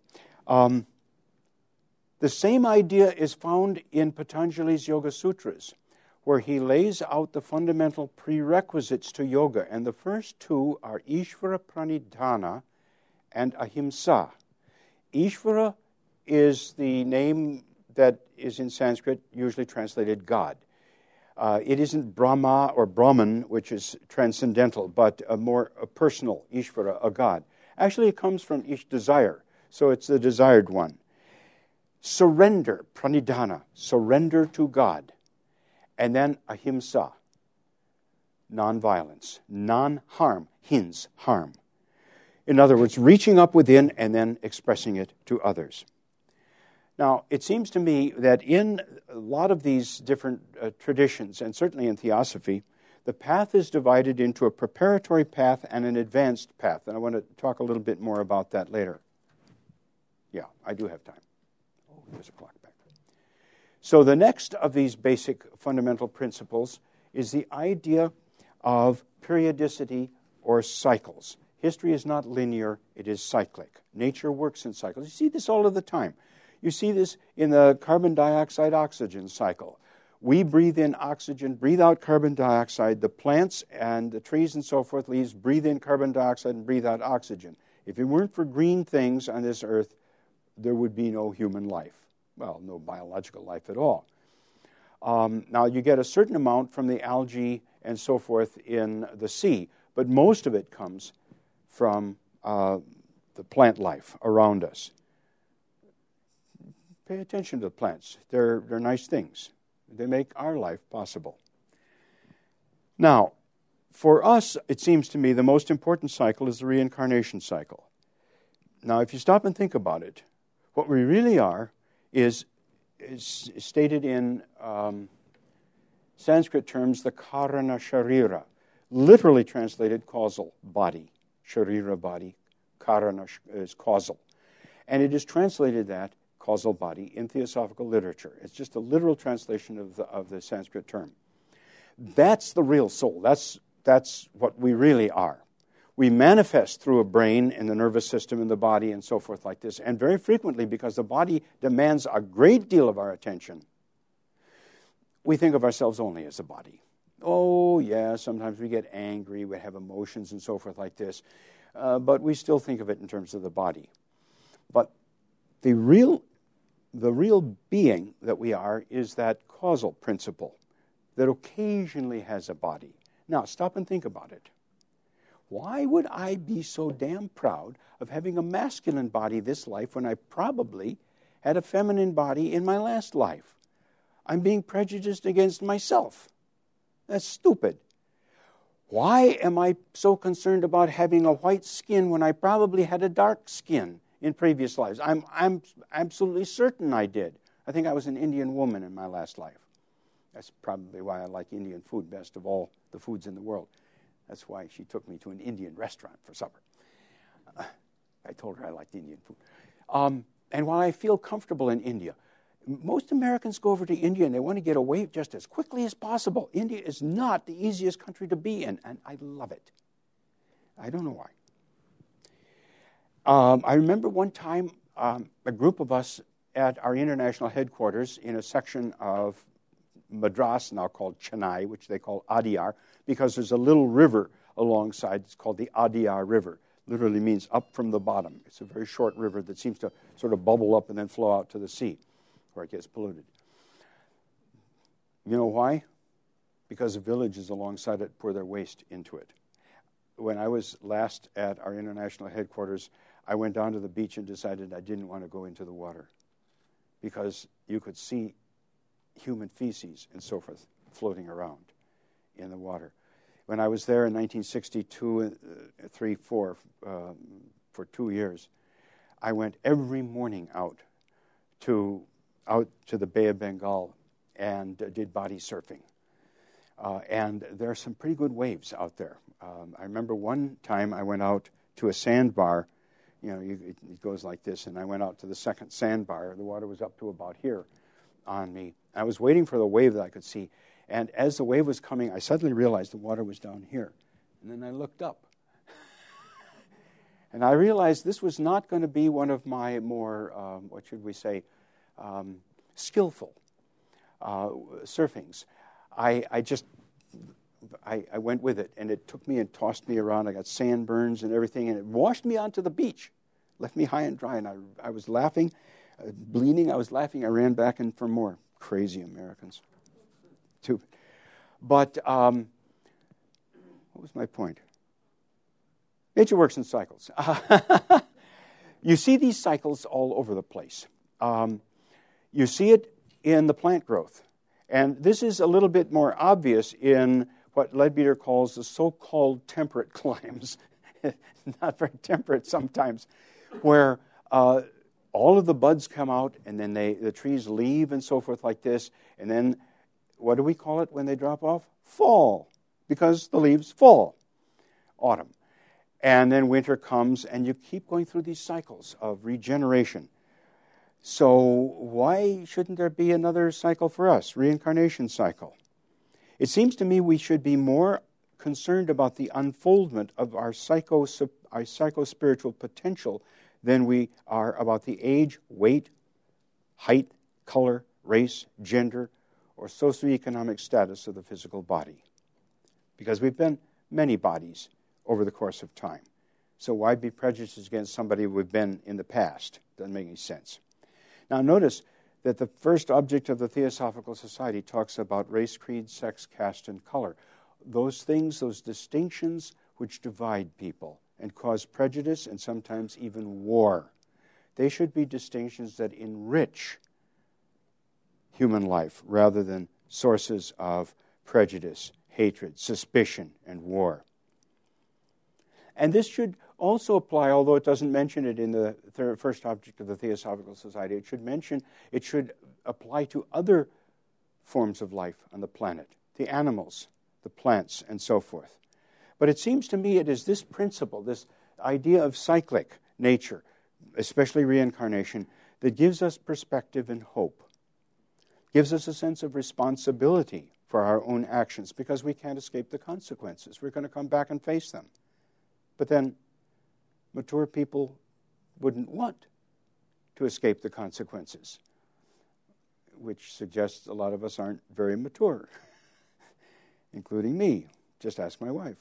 The same idea is found in Patanjali's Yoga Sutras, where he lays out the fundamental prerequisites to yoga. And the first two are Ishvara Pranidhana and Ahimsa. Ishvara is the name that is in Sanskrit usually translated God. It isn't Brahma or Brahman, which is transcendental, but a more personal, Ishvara, a God. Actually, it comes from Ish, desire, so it's the desired one. Surrender, Pranidhana, surrender to God. And then Ahimsa, non-violence, non-harm, hins, harm. In other words, reaching up within and then expressing it to others. Now, it seems to me that in a lot of these different traditions, and certainly in Theosophy, the path is divided into a preparatory path and an advanced path. And I want to talk a little bit more about that later. Yeah, I do have time. Oh, there's a clock back there. So the next of these basic fundamental principles is the idea of periodicity or cycles. History is not linear, it is cyclic. Nature works in cycles. You see this all of the time. You see this in the carbon dioxide-oxygen cycle. We breathe in oxygen, breathe out carbon dioxide. The plants and the trees and so forth, leaves, breathe in carbon dioxide and breathe out oxygen. If it weren't for green things on this earth, there would be no human life. Well, no biological life at all. Now, you get a certain amount from the algae and so forth in the sea, but most of it comes from the plant life around us. Pay attention to the plants. They're nice things. They make our life possible. Now, for us, it seems to me the most important cycle is the reincarnation cycle. Now, if you stop and think about it, what we really are is stated in Sanskrit terms, the karana sharira, literally translated causal body. Sharira body, karana is causal. And it is translated that causal body in theosophical literature. It's just a literal translation of the Sanskrit term. That's the real soul. That's what we really are. We manifest through a brain and the nervous system and the body and so forth like this. And very frequently, because the body demands a great deal of our attention, we think of ourselves only as a body. Oh, yeah, sometimes we get angry, we have emotions and so forth like this, but we still think of it in terms of the body. But the real being that we are is that causal principle that occasionally has a body. Now, stop and think about it. Why would I be so damn proud of having a masculine body this life when I probably had a feminine body in my last life? I'm being prejudiced against myself. That's stupid. Why am I so concerned about having a white skin when I probably had a dark skin in previous lives? I'm absolutely certain I did. I think I was an Indian woman in my last life. That's probably why I like Indian food best of all the foods in the world. That's why she took me to an Indian restaurant for supper. I told her I liked Indian food. And while I feel comfortable in India, most Americans go over to India and they want to get away just as quickly as possible. India is not the easiest country to be in, and I love it. I don't know why. I remember one time a group of us at our international headquarters in a section of Madras, now called Chennai, which they call Adyar, because there's a little river alongside. It's called the Adyar River. Literally means up from the bottom. It's a very short river that seems to sort of bubble up and then flow out to the sea, where it gets polluted. You know why? Because the villages alongside it pour their waste into it. When I was last at our international headquarters, I went down to the beach and decided I didn't want to go into the water because you could see human feces and so forth floating around in the water. When I was there in 1962, 3, 4, for 2 years, I went every morning out to the Bay of Bengal and did body surfing. And there are some pretty good waves out there. I remember one time I went out to a sandbar. You know, it goes like this, and I went out to the second sandbar. The water was up to about here on me. I was waiting for the wave that I could see. And as the wave was coming, I suddenly realized the water was down here. And then I looked up. And I realized this was not going to be one of my more, skillful surfings. I went with it, and it took me and tossed me around. I got sandburns and everything, and it washed me onto the beach, left me high and dry. And I was laughing, bleeding. I was laughing. I ran back in for more. Crazy Americans. Stupid. But what was my point? Nature works in cycles. You see these cycles all over the place. You see it in the plant growth. And this is a little bit more obvious in what Leadbeater calls the so-called temperate climes. Not very temperate sometimes, where all of the buds come out, and then the trees leave and so forth like this, and then what do we call it when they drop off? Fall, because the leaves fall. Autumn. And then winter comes, and you keep going through these cycles of regeneration. So why shouldn't there be another cycle for us, reincarnation cycle? It seems to me we should be more concerned about the unfoldment of our psycho-spiritual potential than we are about the age, weight, height, color, race, gender, or socioeconomic status of the physical body. Because we've been many bodies over the course of time. So why be prejudiced against somebody we've been in the past? Doesn't make any sense. Now notice that the first object of the Theosophical Society talks about race, creed, sex, caste, and color. Those things, those distinctions which divide people and cause prejudice and sometimes even war. They should be distinctions that enrich human life rather than sources of prejudice, hatred, suspicion, and war. And this should also apply, although it doesn't mention it in the first object of the Theosophical Society, it should apply to other forms of life on the planet, the animals, the plants, and so forth. But it seems to me it is this principle, this idea of cyclic nature, especially reincarnation, that gives us perspective and hope, gives us a sense of responsibility for our own actions, because we can't escape the consequences. We're going to come back and face them. But then mature people wouldn't want to escape the consequences, which suggests a lot of us aren't very mature, including me. Just ask my wife.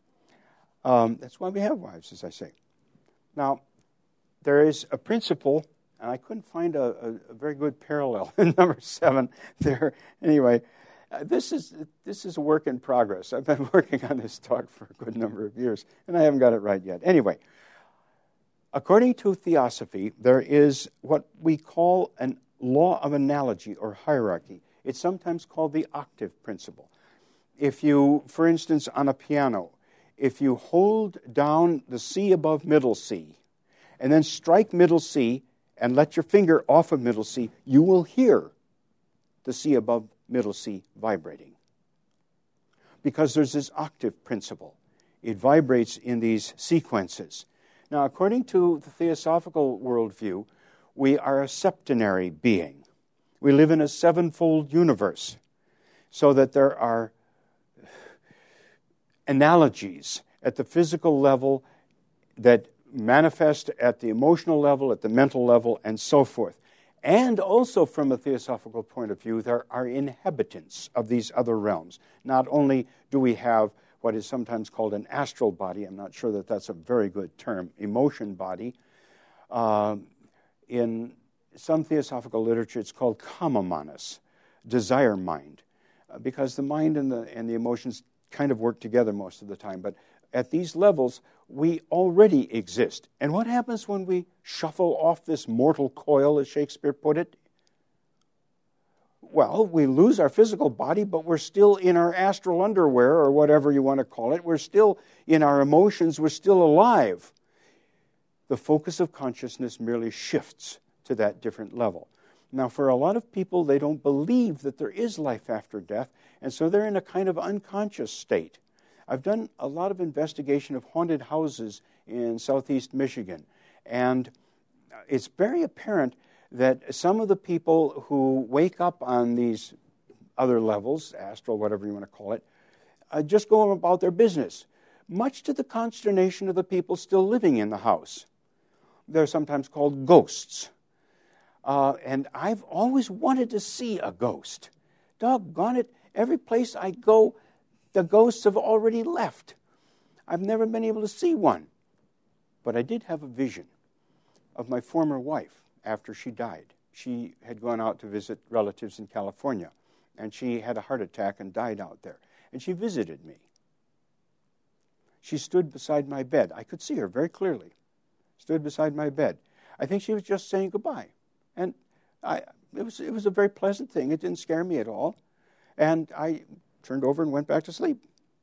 That's why we have wives, as I say. Now, there is a principle, and I couldn't find a very good parallel in number 7 there. Anyway, this is a work in progress. I've been working on this talk for a good number of years, and I haven't got it right yet. Anyway, according to Theosophy, there is what we call a law of analogy or hierarchy. It's sometimes called the octave principle. If you, for instance, on a piano, if you hold down the C above middle C, and then strike middle C and let your finger off of middle C, you will hear the C above middle C vibrating. Because there's this octave principle. It vibrates in these sequences. Now, according to the Theosophical worldview, we are a septenary being. We live in a sevenfold universe, so that there are analogies at the physical level that manifest at the emotional level, at the mental level, and so forth. And also from a theosophical point of view, there are inhabitants of these other realms. Not only do we have what is sometimes called an astral body, I'm not sure that that's a very good term, emotion body. In some theosophical literature, it's called kama manas, desire mind, because the mind and the emotions kind of work together most of the time. But at these levels, we already exist. And what happens when we shuffle off this mortal coil, as Shakespeare put it? Well, we lose our physical body, but we're still in our astral underwear, or whatever you want to call it. We're still in our emotions. We're still alive. The focus of consciousness merely shifts to that different level. Now, for a lot of people, they don't believe that there is life after death, and so they're in a kind of unconscious state. I've done a lot of investigation of haunted houses in southeast Michigan, and it's very apparent that some of the people who wake up on these other levels, astral, whatever you want to call it, just go about their business, much to the consternation of the people still living in the house. They're sometimes called ghosts. And I've always wanted to see a ghost. Doggone it, every place I go, the ghosts have already left. I've never been able to see one. But I did have a vision of my former wife after she died. She had gone out to visit relatives in California, and she had a heart attack and died out there. And she visited me. She stood beside my bed. I could see her very clearly. Stood beside my bed. I think she was just saying goodbye. And it was a very pleasant thing. It didn't scare me at all. And I turned over and went back to sleep.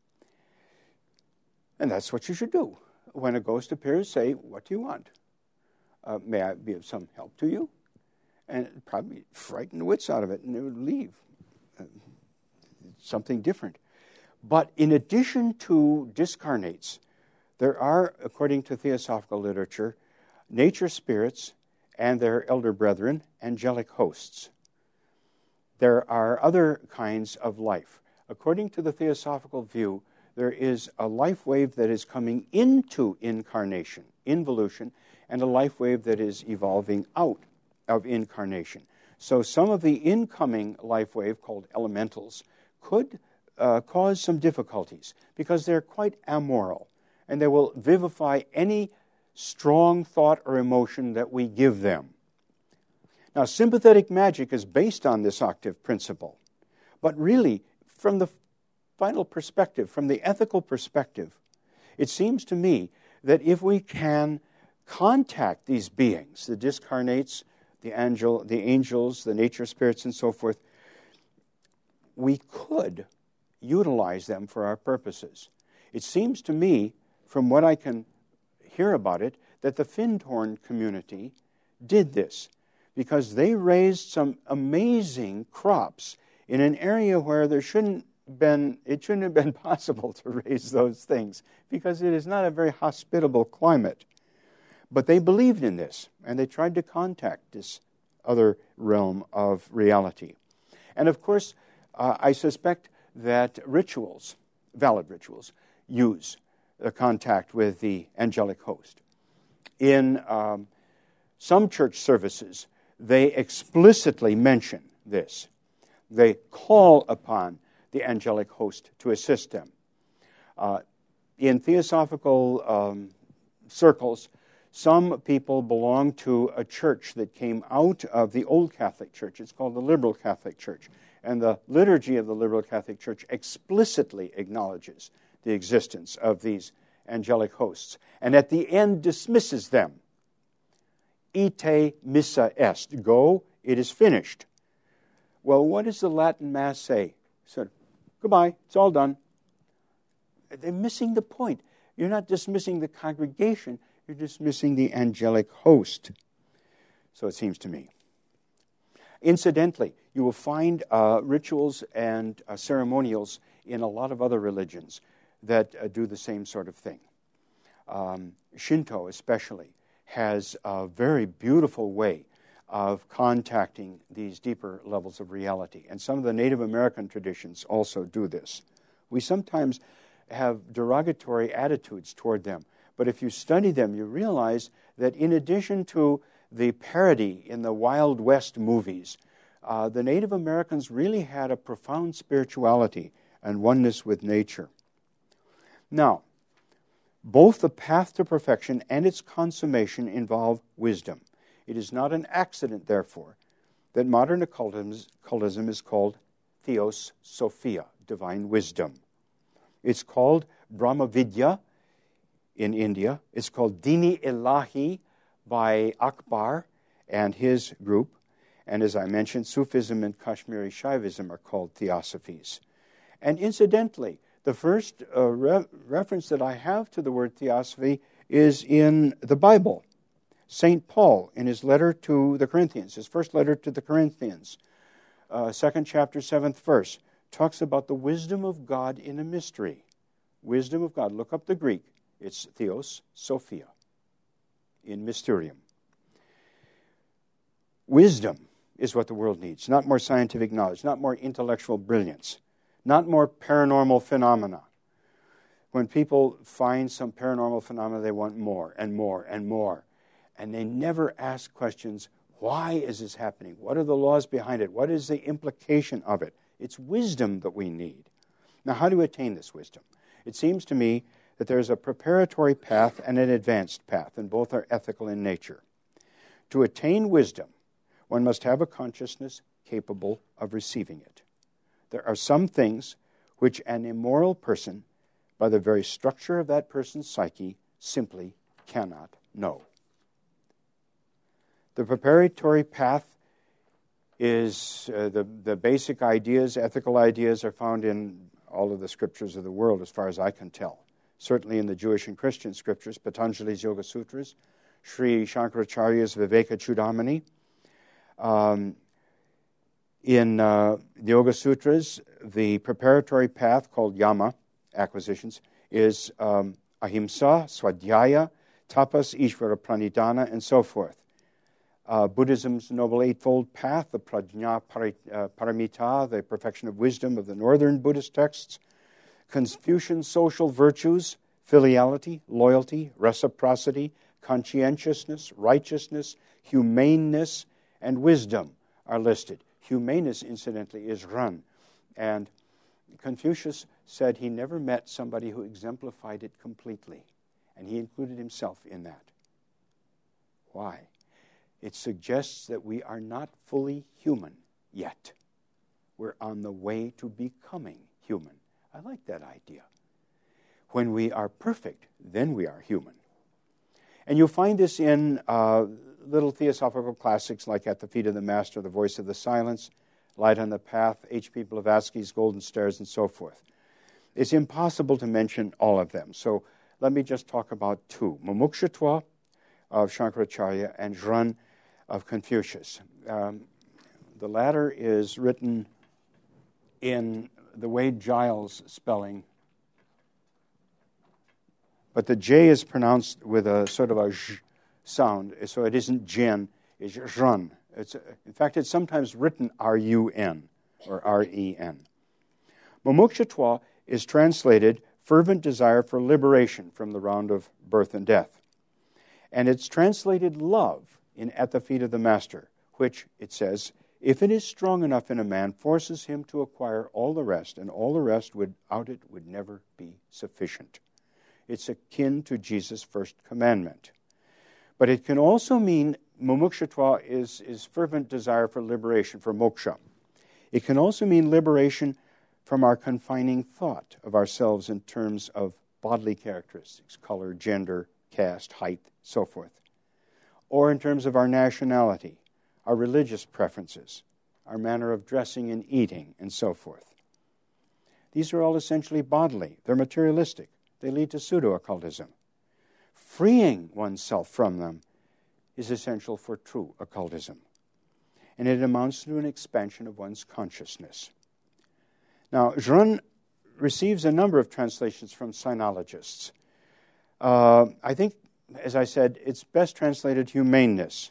And that's what you should do. When a ghost appears, say, "What do you want? May I be of some help to you?" And it'd probably frighten the wits out of it, and it would leave. Something different. But in addition to discarnates, there are, according to theosophical literature, nature spirits and their elder brethren, angelic hosts. There are other kinds of life. According to the theosophical view, there is a life wave that is coming into incarnation, involution, and a life wave that is evolving out of incarnation. So some of the incoming life wave, called elementals, could cause some difficulties because they're quite amoral, and they will vivify any strong thought or emotion that we give them. Now, sympathetic magic is based on this octave principle, but really, from the final perspective, from the ethical perspective, it seems to me that if we can contact these beings, the discarnates, the angels, the nature spirits, and so forth, we could utilize them for our purposes. It seems to me, from what I can hear about it, that the Findhorn community did this because they raised some amazing crops in an area where it shouldn't have been possible to raise those things because it is not a very hospitable climate. But they believed in this, and they tried to contact this other realm of reality. And of course, I suspect that rituals, valid rituals, use the contact with the angelic host. In some church services, they explicitly mention this. They call upon the angelic host to assist them. In theosophical circles, some people belong to a church that came out of the old Catholic Church. It's called the Liberal Catholic Church. And the liturgy of the Liberal Catholic Church explicitly acknowledges the existence of these angelic hosts. And at the end dismisses them. Ite missa est. Go, it is finished. Well, what does the Latin Mass say? So, goodbye, it's all done. They're missing the point. You're not dismissing the congregation, you're dismissing the angelic host. So it seems to me. Incidentally, you will find rituals and ceremonials in a lot of other religions that do the same sort of thing. Shinto especially has a very beautiful way of contacting these deeper levels of reality. And some of the Native American traditions also do this. We sometimes have derogatory attitudes toward them, but if you study them, you realize that in addition to the parody in the Wild West movies, the Native Americans really had a profound spirituality and oneness with nature. Now, both the path to perfection and its consummation involve wisdom. It is not an accident, therefore, that modern occultism is called Theos Sophia, divine wisdom. It's called Brahmavidya in India. It's called Dini Ilahi by Akbar and his group. And as I mentioned, Sufism and Kashmiri Shaivism are called theosophies. And incidentally, the first reference that I have to the word theosophy is in the Bible. St. Paul, in his letter to the Corinthians, his first letter to the Corinthians, 2nd chapter, 7th verse, talks about the wisdom of God in a mystery. Wisdom of God. Look up the Greek. It's Theos Sophia in Mysterium. Wisdom is what the world needs, not more scientific knowledge, not more intellectual brilliance, not more paranormal phenomena. When people find some paranormal phenomena, they want more and more and more. And they never ask questions, why is this happening? What are the laws behind it? What is the implication of it? It's wisdom that we need. Now, how do we attain this wisdom? It seems to me that there's a preparatory path and an advanced path, and both are ethical in nature. To attain wisdom, one must have a consciousness capable of receiving it. There are some things which an immoral person, by the very structure of that person's psyche, simply cannot know. The preparatory path is the basic ideas, ethical ideas are found in all of the scriptures of the world as far as I can tell. Certainly in the Jewish and Christian scriptures, Patanjali's Yoga Sutras, Sri Shankaracharya's Viveka Chudamani. In the Yoga Sutras, the preparatory path called Yama, acquisitions, is Ahimsa, Swadhyaya, Tapas, Ishvara Pranidhana, and so forth. Buddhism's Noble Eightfold Path, the Prajna Paramita, the perfection of wisdom of the northern Buddhist texts, Confucian social virtues, filiality, loyalty, reciprocity, conscientiousness, righteousness, humaneness, and wisdom are listed. Humaneness, incidentally, is Ren. And Confucius said he never met somebody who exemplified it completely. And he included himself in that. Why? It suggests that we are not fully human yet. We're on the way to becoming human. I like that idea. When we are perfect, then we are human. And you'll find this in little theosophical classics like At the Feet of the Master, The Voice of the Silence, Light on the Path, H.P. Blavatsky's Golden Stairs, and so forth. It's impossible to mention all of them, so let me just talk about two. Mumukshatva of Shankaracharya and Zhren of Confucius. The latter is written in the Wade-Giles spelling, but the J is pronounced with a sort of a zh sound, so it isn't Jen, it's Zhren. In fact, it's sometimes written R-U-N or R-E-N. Mumukshatva is translated fervent desire for liberation from the round of birth and death. And it's translated love in At the Feet of the Master, which, it says, if it is strong enough in a man, forces him to acquire all the rest, and all the rest without it would never be sufficient. It's akin to Jesus' first commandment. But it can also mean, mumukshatva is fervent desire for liberation, for moksha. It can also mean liberation from our confining thought of ourselves in terms of bodily characteristics, color, gender, caste, height, so forth. Or in terms of our nationality, our religious preferences, our manner of dressing and eating, and so forth. These are all essentially bodily. They're materialistic. They lead to pseudo-occultism. Freeing oneself from them is essential for true occultism. And it amounts to an expansion of one's consciousness. Now, Zhren receives a number of translations from sinologists. I think, as I said, it's best translated humaneness.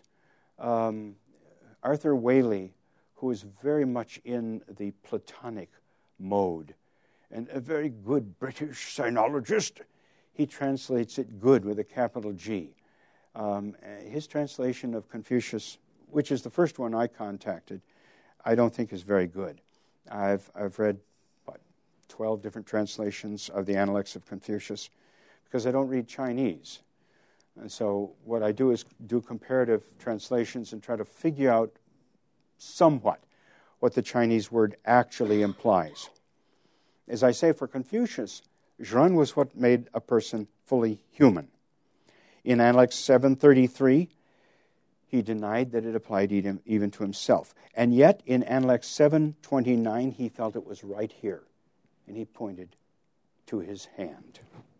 Arthur Waley, who is very much in the Platonic mode, and a very good British sinologist, he translates it good with a capital G. His translation of Confucius, which is the first one I contacted, I don't think is very good. I've read 12 different translations of the Analects of Confucius because I don't read Chinese. And so what I do is do comparative translations and try to figure out somewhat what the Chinese word actually implies. As I say, for Confucius, Zhren was what made a person fully human. In Analects 7:33, he denied that it applied even to himself. And yet, in Analects 7:29, he felt it was right here. And he pointed to his hand.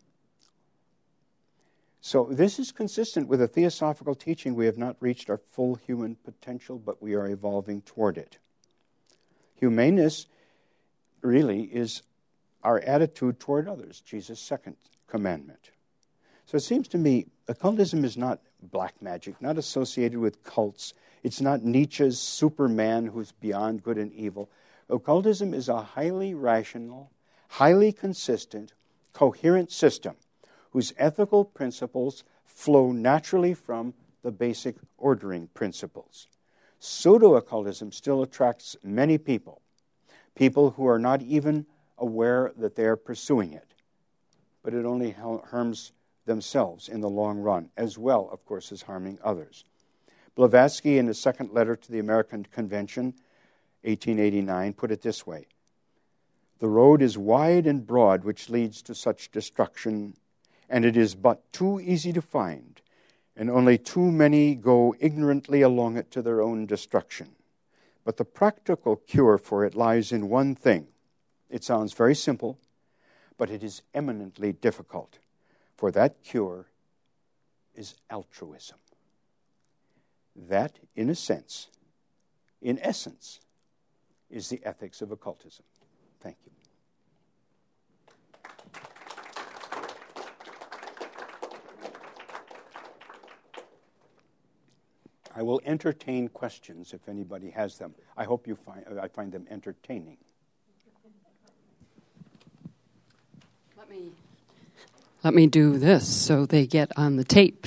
So this is consistent with a theosophical teaching. We have not reached our full human potential, but we are evolving toward it. Humaneness really is our attitude toward others, Jesus' second commandment. So it seems to me occultism is not black magic, not associated with cults. It's not Nietzsche's Superman who's beyond good and evil. Occultism is a highly rational, highly consistent, coherent system whose ethical principles flow naturally from the basic ordering principles. Pseudo-occultism still attracts many people who are not even aware that they are pursuing it, but it only harms themselves in the long run, as well, of course, as harming others. Blavatsky, in his second letter to the American Convention, 1889, put it this way: "The road is wide and broad which leads to such destruction, and it is but too easy to find, and only too many go ignorantly along it to their own destruction. But the practical cure for it lies in one thing. It sounds very simple, but it is eminently difficult. For that cure is altruism." That, in essence, is the ethics of occultism. Thank you. I will entertain questions if anybody has them. I hope I find them entertaining. Let me do this so they get on the tape.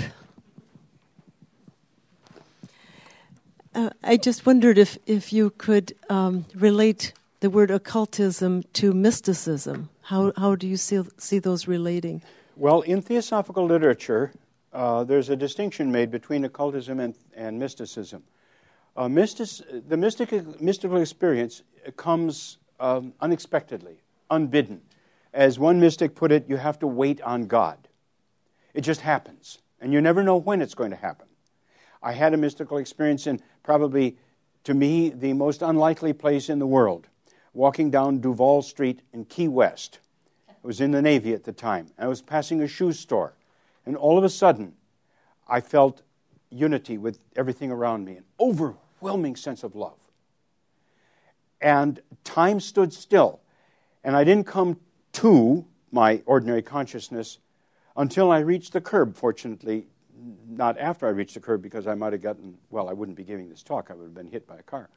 I just wondered if you could relate the word occultism to mysticism. How do you see those relating? Well, in theosophical literature, there's a distinction made between occultism and mysticism. The mystical experience comes unexpectedly, unbidden. As one mystic put it, you have to wait on God. It just happens, and you never know when it's going to happen. I had a mystical experience in probably, to me, the most unlikely place in the world, walking down Duval Street in Key West. I was in the Navy at the time. I was passing a shoe store, and all of a sudden, I felt unity with everything around me, an overwhelming sense of love. And time stood still, and I didn't come to my ordinary consciousness until I reached the curb, fortunately, not after I reached the curb, because I might have gotten, well, I wouldn't be giving this talk. I would have been hit by a car.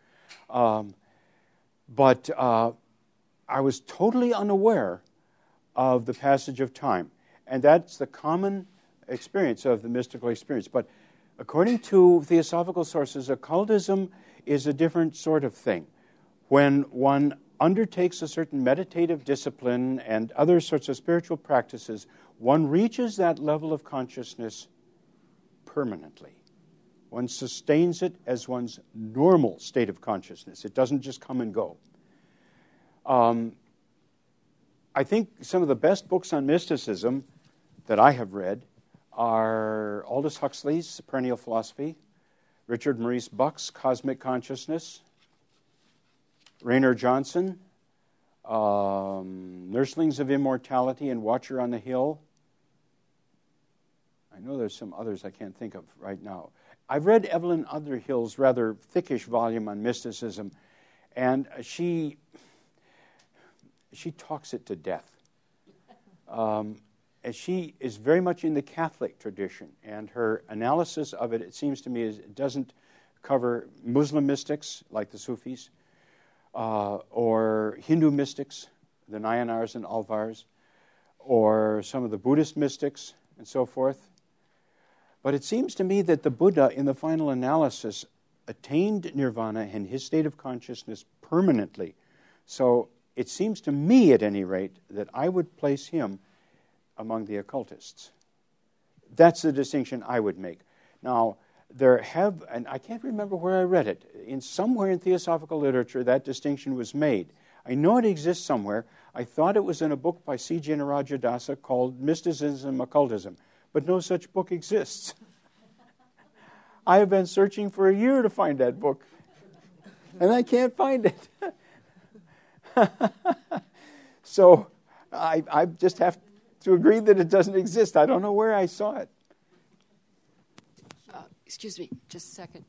But I was totally unaware of the passage of time. And that's the common experience of the mystical experience. But according to theosophical sources, occultism is a different sort of thing. When one undertakes a certain meditative discipline and other sorts of spiritual practices, one reaches that level of consciousness permanently. One sustains it as one's normal state of consciousness. It doesn't just come and go. I think some of the best books on mysticism that I have read are Aldous Huxley's Perennial Philosophy, Richard Maurice Buck's Cosmic Consciousness, Raynor Johnson, Nurslings of Immortality and Watcher on the Hill. I know there's some others I can't think of right now. I've read Evelyn Underhill's rather thickish volume on mysticism, and she talks it to death. And she is very much in the Catholic tradition, and her analysis of it, it seems to me, it doesn't cover Muslim mystics like the Sufis, or Hindu mystics, the Nayanars and Alvars, or some of the Buddhist mystics and so forth. But it seems to me that the Buddha, in the final analysis, attained nirvana and his state of consciousness permanently. So it seems to me, at any rate, that I would place him among the occultists. That's the distinction I would make. Now, and I can't remember where I read it. Somewhere in theosophical literature, that distinction was made. I know it exists somewhere. I thought it was in a book by C. Jnanarajadasa called Mysticism, Occultism, but no such book exists. I have been searching for a year to find that book, and I can't find it. So I just have to agree that it doesn't exist. I don't know where I saw it. Excuse me, just a second.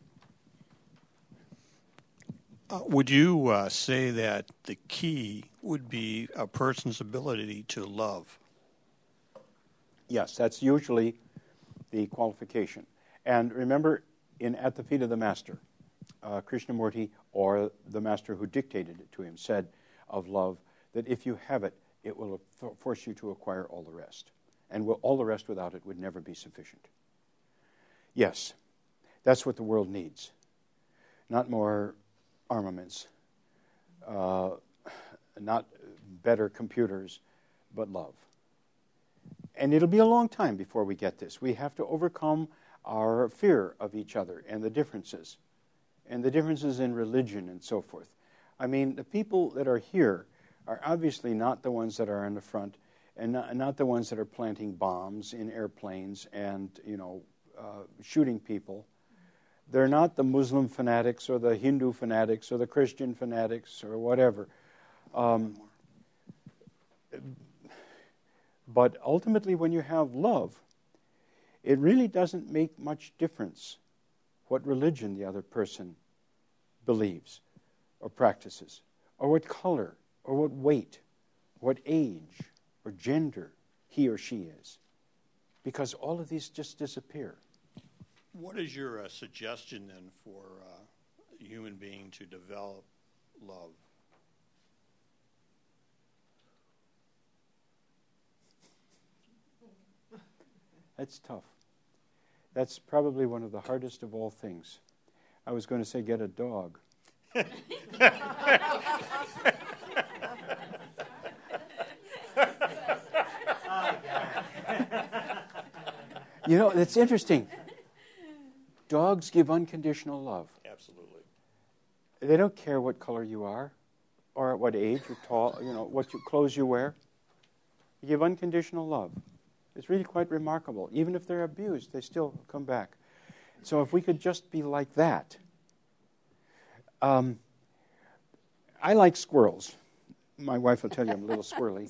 Would you say that the key would be a person's ability to love? Yes, that's usually the qualification. And remember, At the Feet of the Master, Krishnamurti, or the master who dictated it to him, said of love that if you have it, it will force you to acquire all the rest. And all the rest without it would never be sufficient. Yes, that's what the world needs. Not more armaments, not better computers, but love. And it'll be a long time before we get this. We have to overcome our fear of each other and the differences in religion and so forth. I mean, the people that are here are obviously not the ones that are in the front and not the ones that are planting bombs in airplanes and, shooting people. They're not the Muslim fanatics or the Hindu fanatics or the Christian fanatics or whatever. But ultimately, when you have love, it really doesn't make much difference what religion the other person believes or practices, or what color, or what weight, what age, or gender he or she is. Because all of these just disappear. What is your suggestion then for a human being to develop love? That's tough. That's probably one of the hardest of all things. I was going to say get a dog. You know, it's interesting. Dogs give unconditional love. Absolutely. They don't care what color you are, or at what age or tall, what clothes you wear. They give unconditional love. It's really quite remarkable. Even if they're abused, they still come back. So if we could just be like that. I like squirrels. My wife will tell you I'm a little squirrely.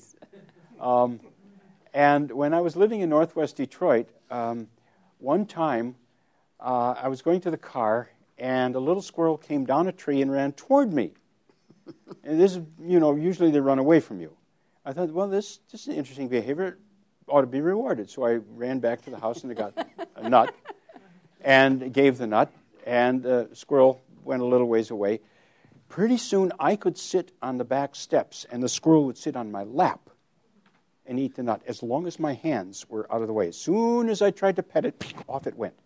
And when I was living in Northwest Detroit, one time I was going to the car, and a little squirrel came down a tree and ran toward me. And this is, usually they run away from you. I thought, well, this is an interesting behavior. It ought to be rewarded. So I ran back to the house and I got a nut and gave the nut, and the squirrel went a little ways away. Pretty soon I could sit on the back steps, and the squirrel would sit on my lap and eat the nut as long as my hands were out of the way. As soon as I tried to pet it, off it went.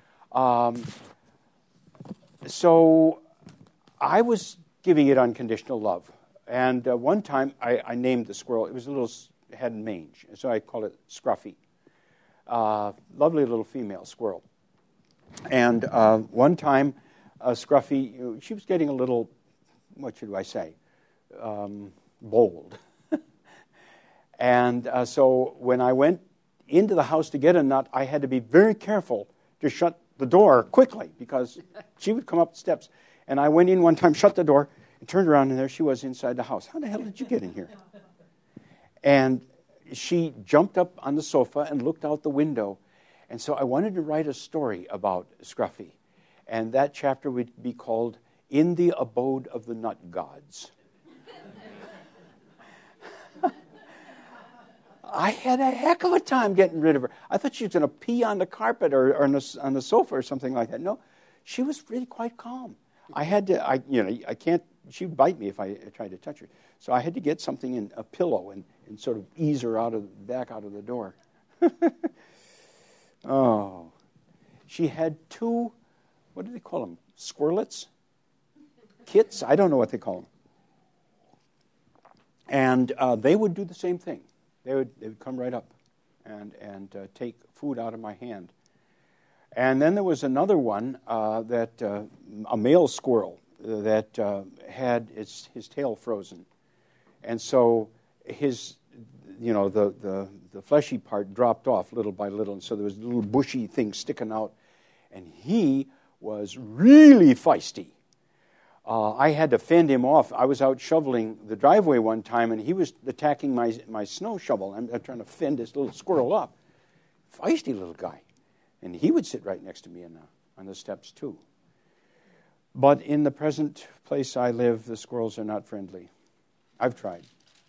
So I was giving it unconditional love. And one time I named the squirrel. It was a little head and mange, so I called it Scruffy. Lovely little female squirrel. And one time, Scruffy, she was getting a little, what should I say, bold. And so when I went into the house to get a nut, I had to be very careful to shut the door quickly because she would come up the steps. And I went in one time, shut the door, and turned around, and there she was inside the house. How the hell did you get in here? And she jumped up on the sofa and looked out the window. And so I wanted to write a story about Scruffy. And that chapter would be called In the Abode of the Nut Gods. I had a heck of a time getting rid of her. I thought she was going to pee on the carpet or on the sofa or something like that. No, she was really quite calm. I had to, I can't, she'd bite me if I tried to touch her. So I had to get something in a pillow and sort of ease her back out of the door. Oh. She had two, what do they call them? Squirrelets? Kits? I don't know what they call them. And they would do the same thing. They would come right up and take food out of my hand. And then there was another one a male squirrel that had his tail frozen, and so the fleshy part dropped off little by little, and so there was a little bushy thing sticking out, and he was really feisty. I had to fend him off. I was out shoveling the driveway one time, and he was attacking my snow shovel. I'm trying to fend this little squirrel off. Feisty little guy. And he would sit right next to me on the steps, too. But in the present place I live, the squirrels are not friendly. I've tried.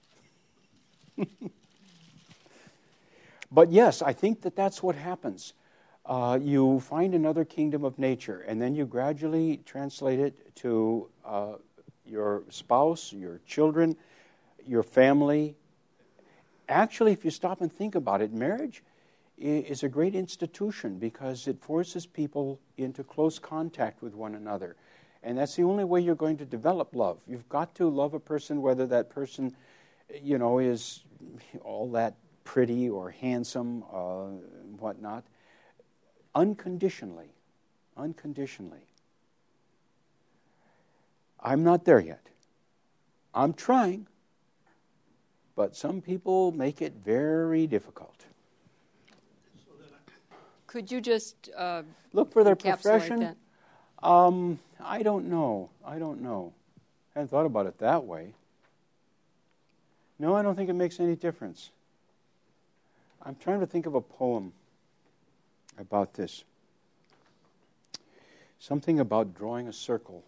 But yes, I think that's what happens. You find another kingdom of nature, and then you gradually translate it to your spouse, your children, your family. Actually, if you stop and think about it, marriage is a great institution because it forces people into close contact with one another. And that's the only way you're going to develop love. You've got to love a person, whether that person, is all that pretty or handsome, whatnot. Unconditionally. I'm not there yet. I'm trying, but some people make it very difficult. Could you just look for their encapsulate profession? That? I don't know. I hadn't thought about it that way. No, I don't think it makes any difference. I'm trying to think of a poem about this. Something about drawing a circle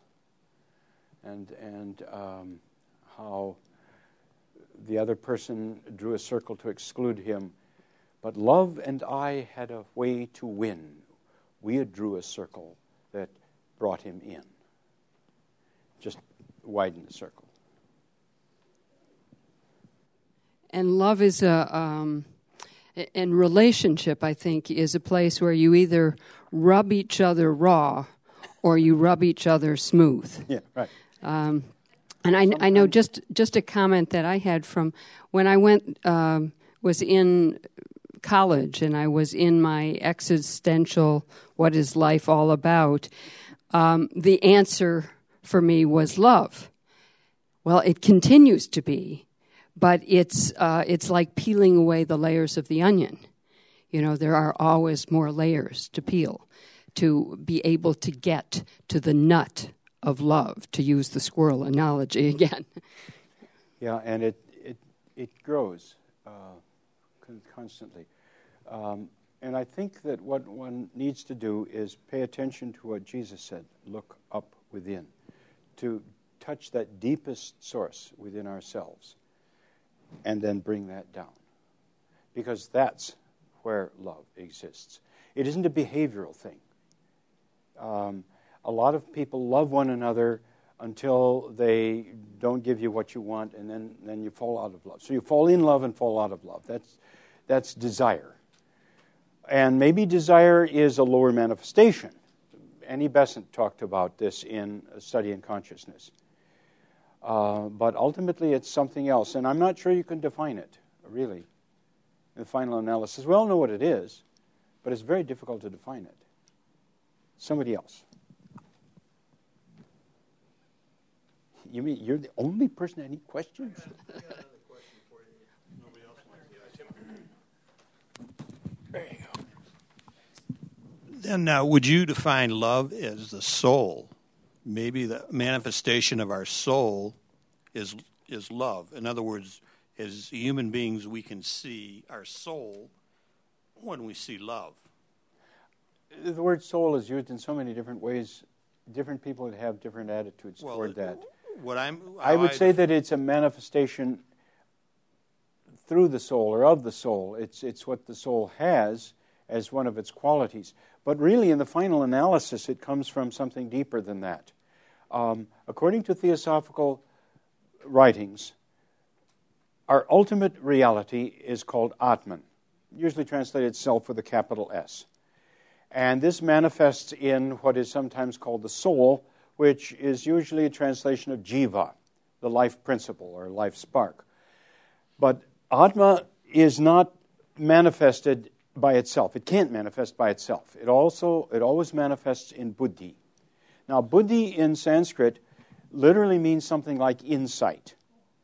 and how the other person drew a circle to exclude him. But love and I had a way to win. we drew a circle that brought him in. Just widen the circle. And love is and relationship, I think, is a place where you either rub each other raw or you rub each other smooth. Yeah, right. And I know just a comment that I had from when I was in college and I was in my existential, what is life all about, the answer for me was love. Well, it continues to be, but it's like peeling away the layers of the onion. You know, there are always more layers to peel to be able to get to the nut of love, to use the squirrel analogy again. Yeah, and it grows constantly. And I think that what one needs to do is pay attention to what Jesus said, look up within, to touch that deepest source within ourselves, and then bring that down. Because that's where love exists. It isn't a behavioral thing. A lot of people love one another until they don't give you what you want, and then you fall out of love. So you fall in love and fall out of love. That's desire. And maybe desire is a lower manifestation. Annie Besant talked about this in A Study in Consciousness. But ultimately it's something else, and I'm not sure you can define it, really, in the final analysis. We all know what it is, but it's very difficult to define it. Somebody else. You mean you're the only person that any questions? I got another question for you. Nobody else wants to. There you go. Then would you define love as the soul? Maybe the manifestation of our soul is love. In other words, as human beings, we can see our soul when we see love. The word soul is used in so many different ways. Different people would have different attitudes toward that. I would say that it's a manifestation through the soul or of the soul. It's what the soul has as one of its qualities. But really, in the final analysis, it comes from something deeper than that. According to theosophical writings, our ultimate reality is called Atman, usually translated self with a capital S. And this manifests in what is sometimes called the soul, which is usually a translation of jiva, the life principle or life spark. But Atma is not manifested by itself. It can't manifest by itself. It always manifests in buddhi. Now, buddhi in Sanskrit literally means something like insight.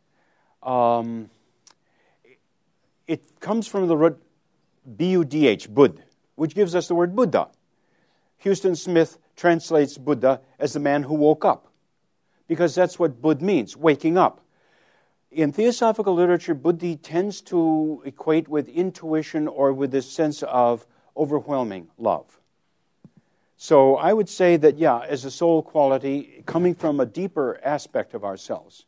It comes from the root B-U-D-H, bud, which gives us the word Buddha. Houston Smith translates Buddha as the man who woke up, because that's what bud means, waking up. In theosophical literature, buddhi tends to equate with intuition or with this sense of overwhelming love. So I would say that, yeah, as a soul quality, coming from a deeper aspect of ourselves.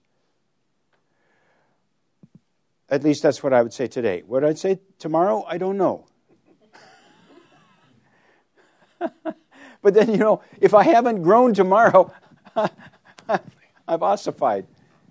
At least that's what I would say today. What I'd say tomorrow, I don't know. But then, if I haven't grown tomorrow, I've ossified.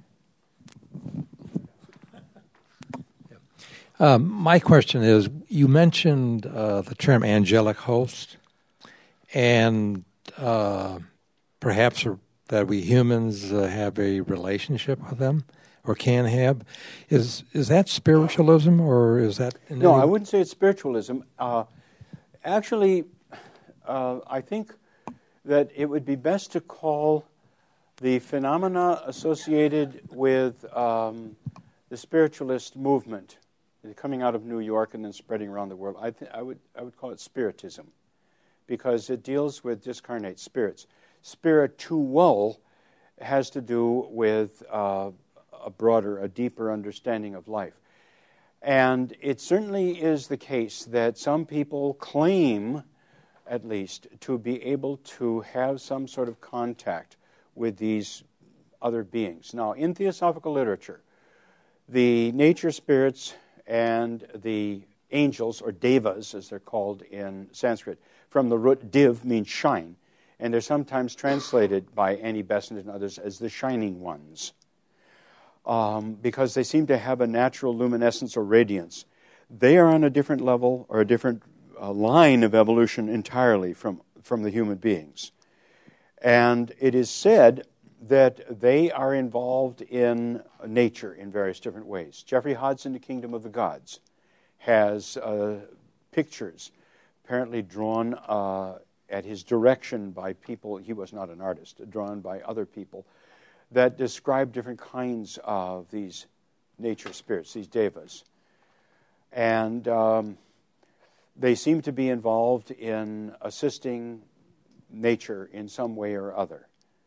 My question is, you mentioned the term angelic host, and perhaps that we humans have a relationship with them, or can have. Is that spiritualism, or is that... No, I wouldn't say it's spiritualism. Actually, I think that it would be best to call the phenomena associated with the spiritualist movement coming out of New York and then spreading around the world. I would call it spiritism, because it deals with discarnate spirits. Spiritual has to do with a deeper understanding of life. And it certainly is the case that some people claim, at least, to be able to have some sort of contact with these other beings. Now, in theosophical literature, the nature spirits and the angels, or devas, as they're called in Sanskrit, from the root div, means shine, and they're sometimes translated by Annie Besant and others as the shining ones, because they seem to have a natural luminescence or radiance. They are on a different level or a different line of evolution entirely from the human beings. And it is said that they are involved in nature in various different ways. Jeffrey Hodson, The Kingdom of the Gods, has pictures apparently drawn at his direction by people, he was not an artist, drawn by other people, that describe different kinds of these nature spirits, these devas. And they seem to be involved in assisting nature in some way or other.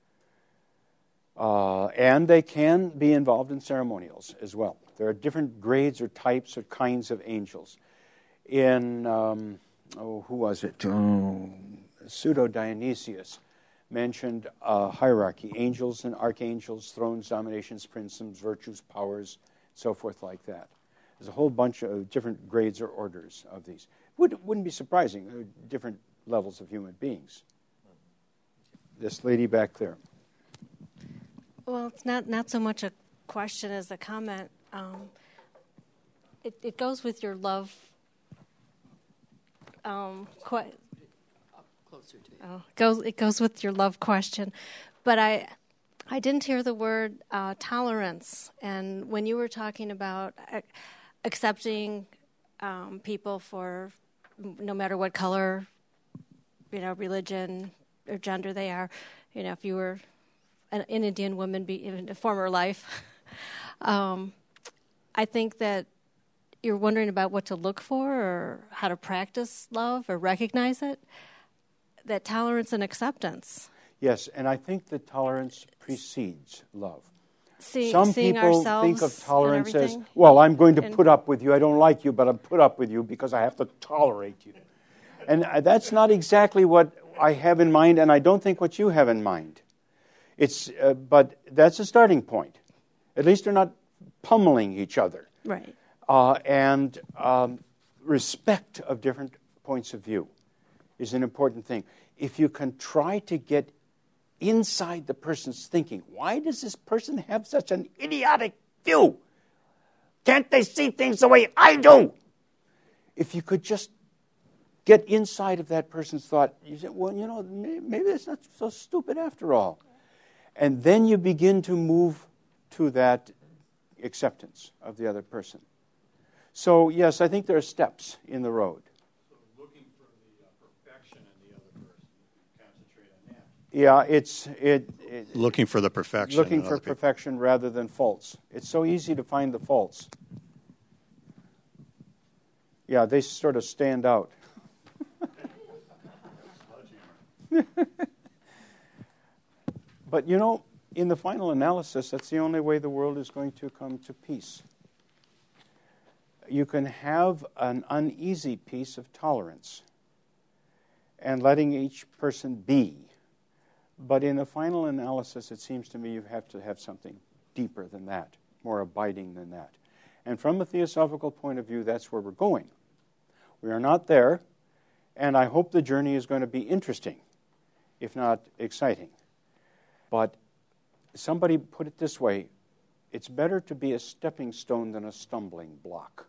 And they can be involved in ceremonials as well. There are different grades or types or kinds of angels. In, who was it? Pseudo-Dionysius mentioned hierarchy, angels and archangels, thrones, dominations, princedoms, virtues, powers, so forth like that. There's a whole bunch of different grades or orders of these. Wouldn't be surprising. There are different levels of human beings. This lady back there. Well, it's not so much a question as a comment. It goes with your love. Closer to you. It goes with your love question, but I didn't hear the word tolerance. And when you were talking about accepting people for no matter what color, religion or gender they are, if you were an Indian woman in a former life, I think that you're wondering about what to look for or how to practice love or recognize it. That tolerance and acceptance. Yes, and I think that tolerance precedes love. Some people think of tolerance as, well, I'm going to put up with you. I don't like you, but I'll put up with you because I have to tolerate you. And that's not exactly what I have in mind, and I don't think what you have in mind. But that's a starting point. At least they're not pummeling each other. Right. And respect of different points of view is an important thing. If you can try to get inside the person's thinking, why does this person have such an idiotic view? Can't they see things the way I do? If you could just get inside of that person's thought, you say, well, maybe it's not so stupid after all. And then you begin to move to that acceptance of the other person. So, yes, I think there are steps in the road. So looking for the perfection in the other person, concentrate on that. Yeah, looking for the perfection. Looking for perfection rather than faults. It's so easy to find the faults. Yeah, they sort of stand out. But, in the final analysis, that's the only way the world is going to come to peace. You can have an uneasy peace of tolerance and letting each person be. But in the final analysis, it seems to me you have to have something deeper than that, more abiding than that. And from a theosophical point of view, that's where we're going. We are not there, and I hope the journey is going to be interesting, if not exciting. But somebody put it this way, it's better to be a stepping stone than a stumbling block.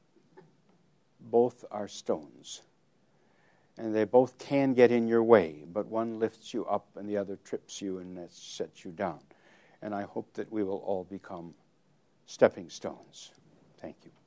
Both are stones. And they both can get in your way, but one lifts you up and the other trips you and that sets you down. And I hope that we will all become stepping stones. Thank you.